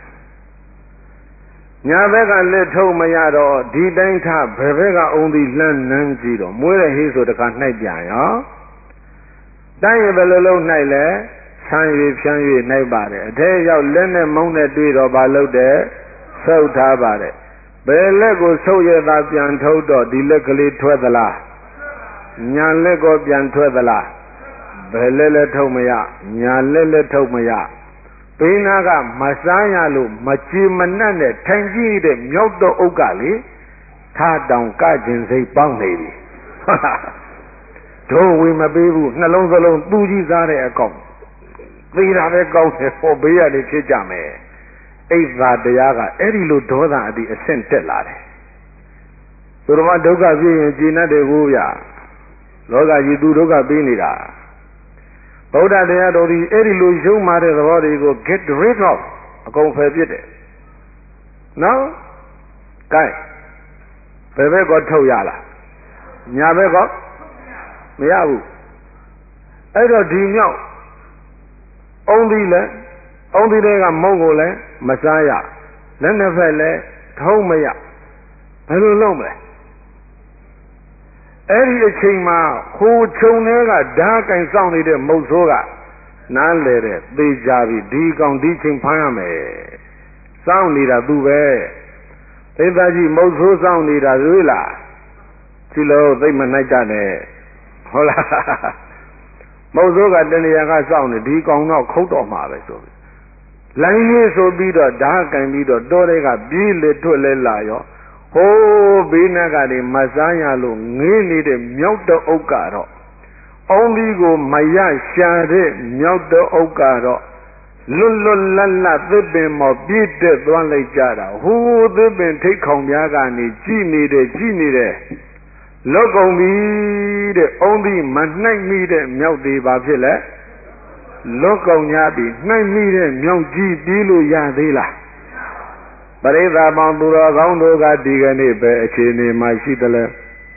ညာဘက်ကလက်ထုတ်မရတော့ဒီတိုင်းထားဘယ်ဘက်ကအုံးဒီလှမ်းနမ်းကြည့်တော့မွေးတဲ့ဟေးဆိုတခါနှိုက်ပြန်ရောတိုင်းရဘယ်လိုလုံးနှိုက်လဲဆန်း၍ဖြန်း၍နှိုက်ပါတယ်အထဲရောက်လက်နဲ့မုန်းနဲ့တွေ့တော့ဘာလုပ်တယ်ဆုပ်ထားပါတယ်ဘယ်လက်ကိုဆုပ်ရတာပြန်ထုတ်တော့ဒီလက်ကလေးထွက်သလားညာလက်ကိုပြန်ထွက်သလားဘယ်လက်လက်ထုတ်မရညာလက်လက်ထုတ်မရဘေးနာကမစားရလို့မကြည်မနှံ့နဲ့ထိုင်ကြည့်တဲ့မြောက်တော့ဥက္ကလေထားတောင်ကကျင်စိတ်ပေါင်းနေပြီတို့ဝေမပေးဘူးနှလုံးစလုံးသူ့ကြီးစားတဲ့အကောင်သေတာပဲကောင်းတယ်ဟောဘေးကနေဖြစ်ကြမယ်အိတ်သာတရားကအဲ့ဒီလိုဒေါသအတိအဆင့်တက်လာတယ်သူတော်မဒုက္ခပြည့်ရင်ကျင်တတ်တယ်ကိုဗျာလောကကြီးသူဒုက္ခပေးနေတာဗုဒ္ဓတရားတော်ဒီအဲ့ဒီလိုရုံမာတဲ့သဘောတွေကို get rid of အကုန်ဖယ်ပြစ်တယ်နော်ကဲဘယ်ဘက်ကထုတ်ရလားညာဘက်ကမရဘူးအဲ့တော့ဒီမြောက်အုံးသီးလဲအုံးသီးတွေကမုံကိုလည်းမစားရလက်နှစ်ဖက်လည်းထုံးမရဘယ်လိုလုပ်မလဲအဲ့ဒီအချိန်မှာဟိုခြုံတွေကဓာကင်စောင့်နေတဲ့မုတ်ဆိုးကနားလေတဲ့သေချာပြီဒီကောင်ဒီချိန်ဖမ်းရမယ်စောင့်နေတာသူပဲသိသားကြီးမုတ်ဆိုးစောင့်နေတာတွေ့လားဒီလိုသိမနိုင်ကြနဲ့ဟုတ်လားမုတ်ဆိုးကတဏှာကစောင့်နေဒီကောင်တော့ခုတ်တော့မှာပဲဆိုပြီးလိုင်းလေးဆိုပြီးတော့ဓာကင်ပြီးတော့တောတွေကပြေးလေထွက်လဲလာရောဟိုးဘေးနားကနေမစားရလို့ငေးနေတဲ့မြောက်တအုပ်ကတော့အုံးဒီကိုမရရှာတဲ့မြောက်တအုပ်ကတော့လွတ်လွတ်လပ်လပ်သစ်ပင်မော်ပြည့်တက်သွားလိုက်ကြတာဟိုးသစ်ပင်ထိတ်ခေါင်ပြားကနေကြည်နေတယ်ကြည်နေတယ်လွတ်ကုန်ပြီတဲ့အုံးဒီမနှိုက်မိတဲ့မြောက်သေးပါဖြစ်လဲလွတ်ကုန်냐ပြီနှိုက်မိတဲ့မြောက်ကြီးပြေးလို့ရသေးလားပရိသတ်ပေါင်းသူတော်ကောင်းတို့ကဒီကနေ့ပဲအခြေအနေမှာရှိသလဲ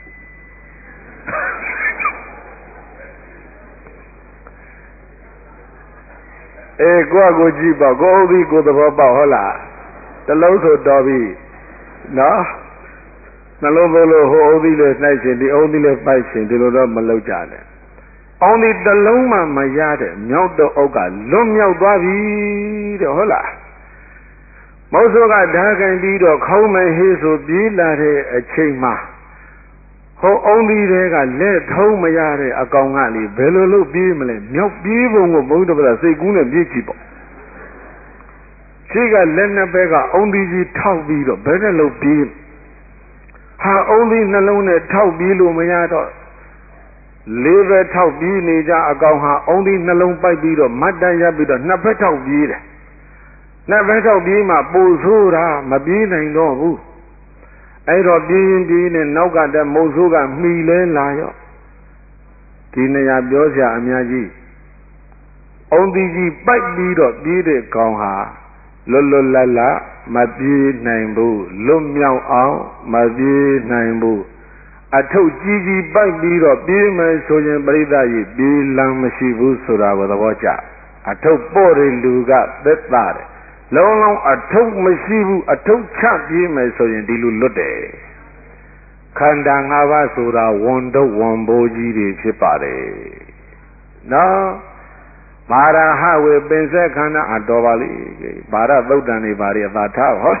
အေးကိုယ့်ကိုကြည့်ပေါ့ကိုယ်ဥဒီကိုယ်သဘောပေါက်ဟုတ်လားတလုံးဆိုတော်ပြီနော်နှလုံးသွင်းလို့ဟိုဥဒီလေးနှိုက်ရှင်ဒီဥဒီလေးပိုက်ရှင်ဒီလိုတော့မလုပ်ကြနဲ့အောင်ဒီတလုံးမှမရတဲ့မြောက်တော့အုပ်ကလွတ်မြောက်သွားပြီတဲ့ဟုတ်လားမုတ်ဆိုးကဓာကင်ပြီးတော့ခေါင်းမဟေးဆိုပြေးလာတဲ့အချိန်မှာဟိုအုံးသီးတွေကလက်ထုံးမရတဲ့အကောင်ကလေဘယ်လိုလုပ်ပြေးမလဲမြောက်ပြေးပုံကိုဘုန်းတော်ကစိတ်ကူးနဲ့ပြေးကြည့်ပေါ့ရှိကလက်နှစ်ဘက်ကအုံးသီးကြီးထောက်ပြီးတော့ဘယ်နဲ့လုပ်ပြေးဟာအုံးသီးနှလုံးနဲ့ထောက်ပြေးလို့မရတော့လေးဘက်ထောက်ပြေးနေကြအကောင်ဟာအုံးသီးနှလုံးပိုက်ပြီးတော့မတ်တန်ရပြီးတော့နှစ်ဘက်ထောက်ပြေးတယ်နှစ်ဘက်ထောက်ပြေးမှပူဆိုးတာမပြေးနိုင်တော့ဘူးအဲ့တော့ပြေးရင်ပြေးနဲ့နောက်ကတည်းမုတ်ဆိုးကမှီလဲလာရောဒီနေရာပြောစရာအများကြီးအုံးသီးကြီးပိုက်ပြီးတော့ပြေးတဲ့ကောင်ဟာလွတ်လွတ်လပ်လပ်မပြေးနိုင်ဘူးလွတ်မြောက်အောင်မပြေးနိုင်ဘူးအထုပ်ကြီးကြီးပိုက်ပြီးတော့ပြေးမယ်ဆိုရင်ပရိသတ်ကြီးပြေးလမ်းမရှိဘူးဆိုတာကိုသဘောကျအထုပ်ပို့တဲ့လူကသက်သာတယ်လုံးလုံးအထုပ်မရှိဘူးအထုပ်ချပြေးမယ်ဆိုရင်ဒီလူလွတ်တယ်ခန္ဓာ၅ပါးဆိုတာဝန်တော့ဝန်ဘိုးကြီးတွေဖြစ်ပါတယ်နော်မာရဟဝေပင်ဆက်ခန္ဓာအတော်ပါလိဘာရသုတ်တန်တွေဘာတွေအသာထားဟော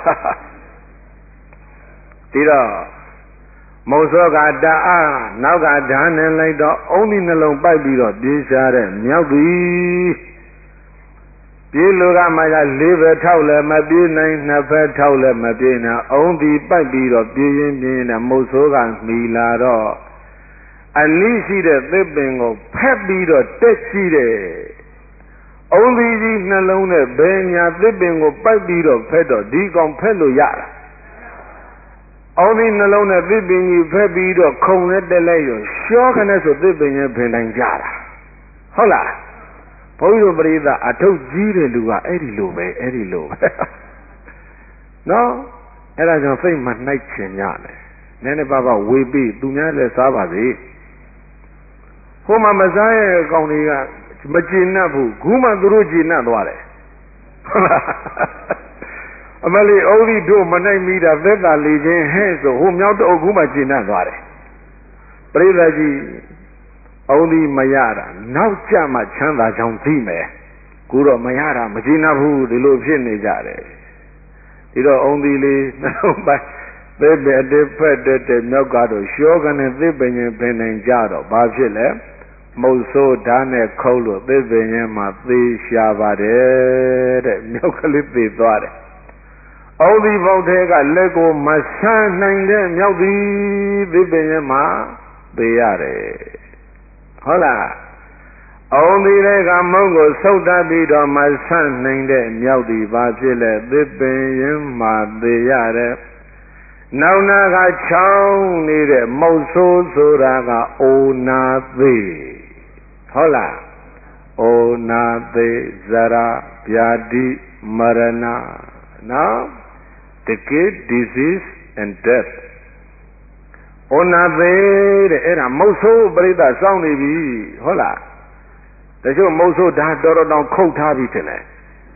ဒီတော့မုတ်စောကတအားနောက်ကဓာတ်နဲ့လိုက်တော့အုံးဒီနှလုံးပိုက်ပြီးတော့ပြေးစားတဲ့မြောက်သည်ပြေးလူကမှကလေးပဲထောက်လည်းမပြေးနိုင်နှစ်ဖက်ထောက်လည်းမပြေးနိုင်အုံးဒီပိုက်ပြီးတော့ပြေးရင်ပြေးရင်မုတ်ဆိုးကမှီလာတော့အနိရှိတဲ့သစ်ပင်ကိုဖက်ပြီးတော့တက်ကြည့်တယ်အုံးဒီကြီးနှလုံးနဲ့ဘယ်ညာသစ်ပင်ကိုပိုက်ပြီးတော့ဖက်တော့ဒီကောင်ဖက်လို့ရတာအုံးဒီနှလုံးနဲ့သစ်ပင်ကြီးဖက်ပြီးတော့ခုံနဲ့တက်လိုက်ရောရှောခနဲ့ဆိုသစ်ပင်ရဲ့ဖင်တိုင်းကြတာဟုတ်လားဘုန်းကြီးတို့ပရိသတ်အထုပ်ကြီးတဲ့လူကအဲ့ဒီလိုပဲအဲ့ဒီလိုပဲနော်အဲ့ဒါကြောင့်စိတ်မနှိုက်ချင်ကြတယ်နည်းနည်းပါးပါဝေပြီးသူများလည်းစားပါစေဟိုမှာမစားရဲ့အကောင်တွေကမကျေနပ်ဘူးခုမှသူတို့ကျေနပ်သွားတယ်ဟုတ်လားအမလေးအိုးဒီတို့မနိုင်မိတာသက်သာလေခြင်းဟဲ့ဆိုဟိုမြောက်တော့ခုမှကျေနပ်သွားတယ်ပရိသတ်ကြီးအုံးဒီမရတာနောက်ကြမှချမ်းသာကြောင်းသိမယ်ကိုတော့မရတာမကျေနပ်ဘူးဒီလိုဖြစ်နေကြတယ်ဒီတော့အုံးဒီလေးနှလုံးပိုင်းသစ်ပင်အတစ်ဖက်တဲ့တဲ့မြောက်ကတော့ရှောကနေသစ်ပင်ရင်ပင်နိုင်ကြတော့ဘာဖြစ်လဲမုတ်ဆိုးဓာတ်နဲ့ခုတ်လို့သစ်ပင်ရင်မှာသေရှာပါတယ်တဲ့မြောက်ကလေးသေသွားတယ်အုံးဒီပေါက်ထဲကလက်ကိုမဆန်းနိုင်တဲ့မြောက်သည်သစ်ပင်ရင်မှာသေရတယ်ဟုတ်လားအုံးဒီတွေကမုံကိုဆုတ်တတ်ပြီးတော့မဆန်းနိုင်တဲ့မြောက်သည်ဘာဖြစ်လဲသစ်ပင်ရင်မှာသေရတယ်နောက်နာကချောင်းနေတဲ့မုတ်ဆိုးဆိုတာကအိုနာသေးဟုတ်လားအိုနာသေးဇရာဗျာတိမရဏနော် decay disease and death အိုနာသေးတဲ့အဲ့ဒါမုတ်ဆိုးပြိဿစောင်းနေပြီဟုတ်လားတချို့မုတ်ဆိုးဓာတ်တော်တော်တောင်ခုတ်ထားပြီထင်တယ်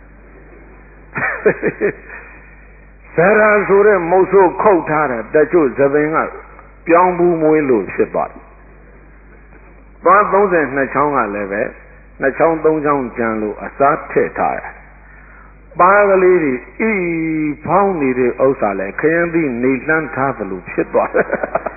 ဇရာဆိုတဲ့မုတ်ဆိုးခုတ်ထားတယ်တချို့သပင်ကပြောင်းဘူးမွေးလို့ဖြစ်သွားတယ်။သွားသုံး၂ချောင်းကလည်းပဲနှစ်ချောင်းသုံးချောင်းကျန်လို့အစားထည့်ထားတယ်။ပါးကလေးတွေဤဖောင်းနေတဲ့ဥစ္စာလည်းခရင်သည့်နေလှမ်းထားသလိုဖြစ်သွားတယ်။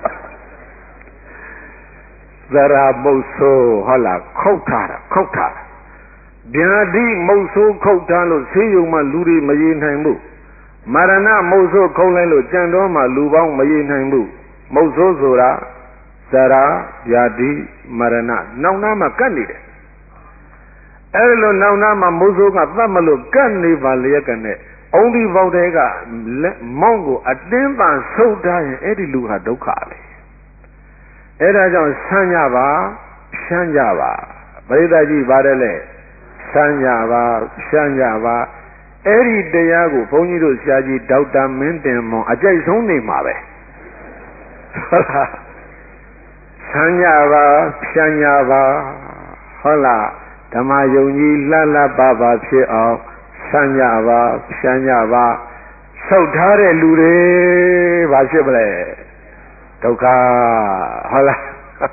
ဇရာမုတ်ဆိုးဟုတ်လားခုတ်ထားတာခုတ်ထားတာဗျာတိမုတ်ဆိုးခုတ်ထားလို့ဆေးရုံမှာလူတွေမရေနိုင်ဘူးမရဏမုတ်ဆိုးခုံလိုက်လို့ကြံတော်မှာလူပေါင်းမရေနိုင်ဘူးမုတ်ဆိုးဆိုတာဇရာဗျာတိမရဏနောက်နာမှာကတ်နေတယ်အဲ့လိုနောက်နာမှာမုတ်ဆိုးကသတ်မလို့ကတ်နေပါလျက်ကနဲ့အုံးဒီပေါက်တဲ့ကမောင်းကိုအတင်းပန်ဆုတ်ထားရင်အဲ့ဒီလူဟာဒုက္ခပဲအဲ့ဒါကြောင့်ဆန်းကြပါဖြန်းကြပါပရိသတ်ကြီးပါတယ်လေဆန်းကြပါဖြန်းကြပါအဲ့ဒီတရားကိုဘုန်းကြီးတို့ဆရာကြီးဒေါက်တာမင်းတင်မောင်အကြိုက်ဆုံးနေမှာပဲဟုတ်လားဆန်းကြပါဖြန်းကြပါဟုတ်လားဓမ္မယုံကြီးလှလှပပဖြစ်အောင်ဆန်းကြပါဖြန်းကြပါဆုတ်ထားတဲ့လူတွေဘာဖြစ်မလဲဒုက္ခဟုတ်လား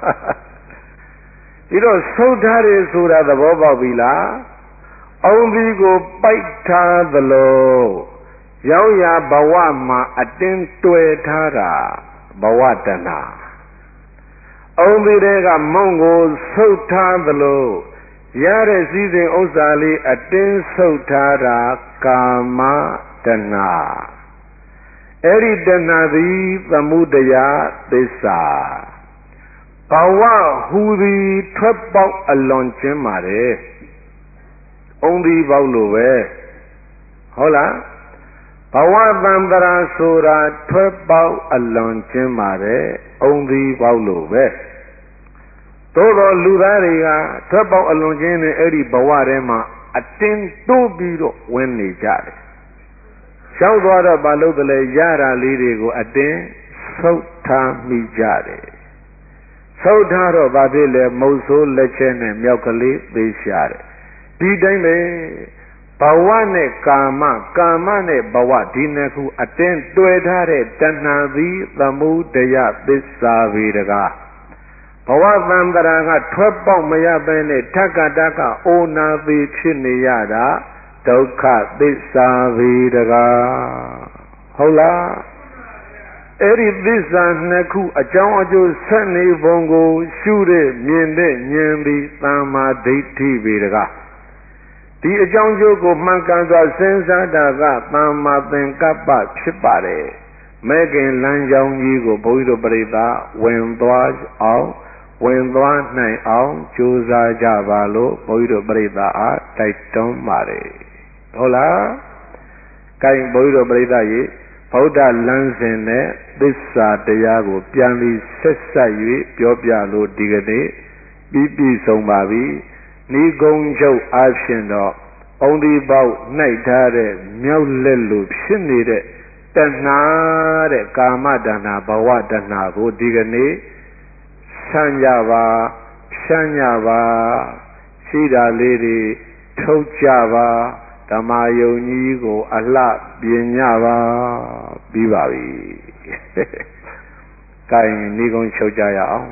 ဒီတော့ဆုတ်ထားတယ်ဆိုတာသဘောပေါက်ပြီလားအုံးဒီကိုပိုက်ထားသလိုရောက်ရဘဝမှာအတင်းတွေ့ထားတာဘဝတဏှာအုံးဒီတွေကမုံကိုဆုတ်ထားသလိုရတဲ့စည်းစိမ်ဥစ္စာလေးအတင်းဆုတ်ထားတာကာမတဏှာအဲ့ဒီတဏှာသည်သမုဒယသစ္စာဘဝဟူသည်ထွက်ပေါက်အလွန်ကျင်းပါတယ်အုံးဒီပေါက်လို့ပဲဟုတ်လားဘဝတံတရာဆိုတာထွက်ပေါက်အလွန်ကျင်းပါတယ်အုံးဒီပေါက်လို့ပဲသို့တော်လူသားတွေကထွက်ပေါက်အလွန်ကျင်းတဲ့အဲ့ဒီဘဝထဲမှာအတင်းတိုးပြီးတော့ဝင်နေကြတယ်ရှောက်သွားတော့ဘာလို့တလဲရတာလေးတွေကိုအတင်းဆုတ်ထားမိကြတယ်ဆုတ်ထားတော့ဘာဖြစ်လဲမုတ်ဆိုးလက်ချက်နဲ့မြောက်ကလေးသေးရှာတယ်ဒီတိုင်းပဲဘဝနဲ့ကာမကာမနဲ့ဘဝဒီနှစ်ခုအတင်းတွေ့ထားတဲ့တဏှာသည်သမုဒယသစ္စာပဲတကားဘဝသံတရာကထွက်ပေါက်မရဘဲနဲ့ထက္ကတကအိုနာသေးဖြစ်နေရတာဒုက္ခသစ္စာပဲတကားဟုတ်လားအဲ့ဒီသစ္စာနှစ်ခုအကြောင်းအကျိုးဆက်နေပုံကိုရှုတဲ့မြင်တဲ့ဉာဏ်သည်သမ္မာဒိဋ္ဌိပဲတကားဒီအကြောင်းကျိုးကိုမှန်ကန်စွာစဉ်းစားတာကသမ္မာသင်္ကပ္ပဖြစ်ပါတယ်မဲခင်လမ်းကြောင်းကြီးကိုဘုန်းကြီးတို့ပြိဿဝင်သွားအောင်ဝင်သွားနိုင်အောင်ကြိုးစားကြပါလို့ဘုန်းကြီးတို့ပြိဿအားတိုက်တွန်းပါတယ်ဟုတ်လား။ကိုင်ဘုန်းကြီးတို့ပြိဿကြီးဗုဒ္ဓလမ်းစဉ်နဲ့သစ္စာတရားကိုပြန်ပြီးဆက်ဆက်၍ပြောပြလို့ဒီကနေ့ပြီးပြည့်စုံပါပြီ။ဤကုံချုပ်အားဖြင့်တော့အုံဒီပေါက်နှိုက်ထားတဲ့မြောက်လက်လိုဖြစ်နေတဲ့တဏှာတဲ့ကာမတဏှာဘဝတဏှာကိုဒီကနေ့ဆန်းကြပါဖြချမ်းကြပါရှိတာလေးတွေထုတ်ကြပါဓမ္မယုံကြီးကိုအလှပြင်ကြပါပြီးပါပြီ။ကိုင်ဒီကုန်းချုပ်ကြရအောင်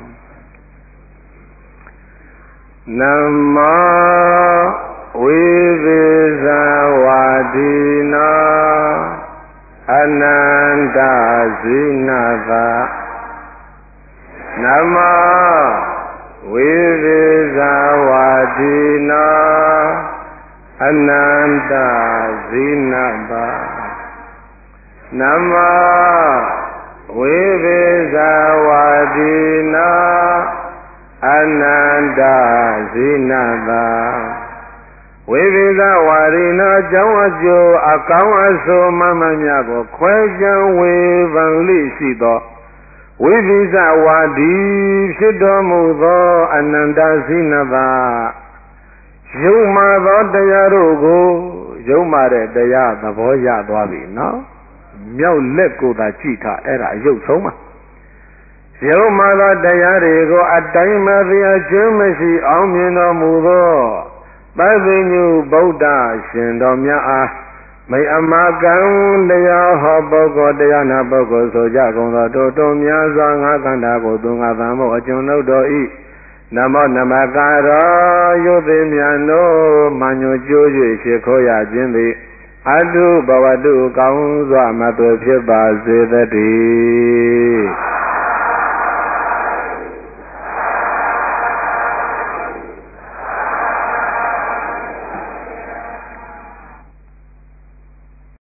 နမဝိသေဇဝါဒီနာအနန္တဇိနသာနမဝိသေဇဝါဒီနာအနန္တဇိနသာနမဝိသေဇဝါဒီနာအနန္တဇိနသာဝိသေသဝါရိနာအကြောင်းအကျိုးအကောင်းအဆိုးမမှန်များကိုခွဲခြားဝေဖန်လိရှိသောဝိသေသဝါဒီဖြစ်တော်မူသောအနန္တဇိနသာယုံမှသောတရားတို့ကိုယုံမှတဲ့တရားသဘောရသွားပြီနော်မြောက်လက်ကိုသာကြည့်ထားအဲ့ဒါအယုတ်ဆုံးပါယုံမှသောတရားတွေကိုအတိုင်းမသိအကျိုးမရှိအောင်မြင်တော်မူသောပသိညုဗုဒ္ဓရှင်တော်မြတ်အားမိအမကံတရားဟောပုဂ္ဂိုလ်တရားနာပုဂ္ဂိုလ်ဆိုကြကုန်သောတို့တော်များစွာငါးခန္ဓာကိုသူငါသံဖို့အကျွန်ုပ်တော်ဤနမောနမကာရောယုသိမြတ်တို့မညွကျိုး၍ရှိခိုးရခြင်းသည်အတုဘဝတုကောင်းစွာမသွေဖြစ်ပါစေတည်း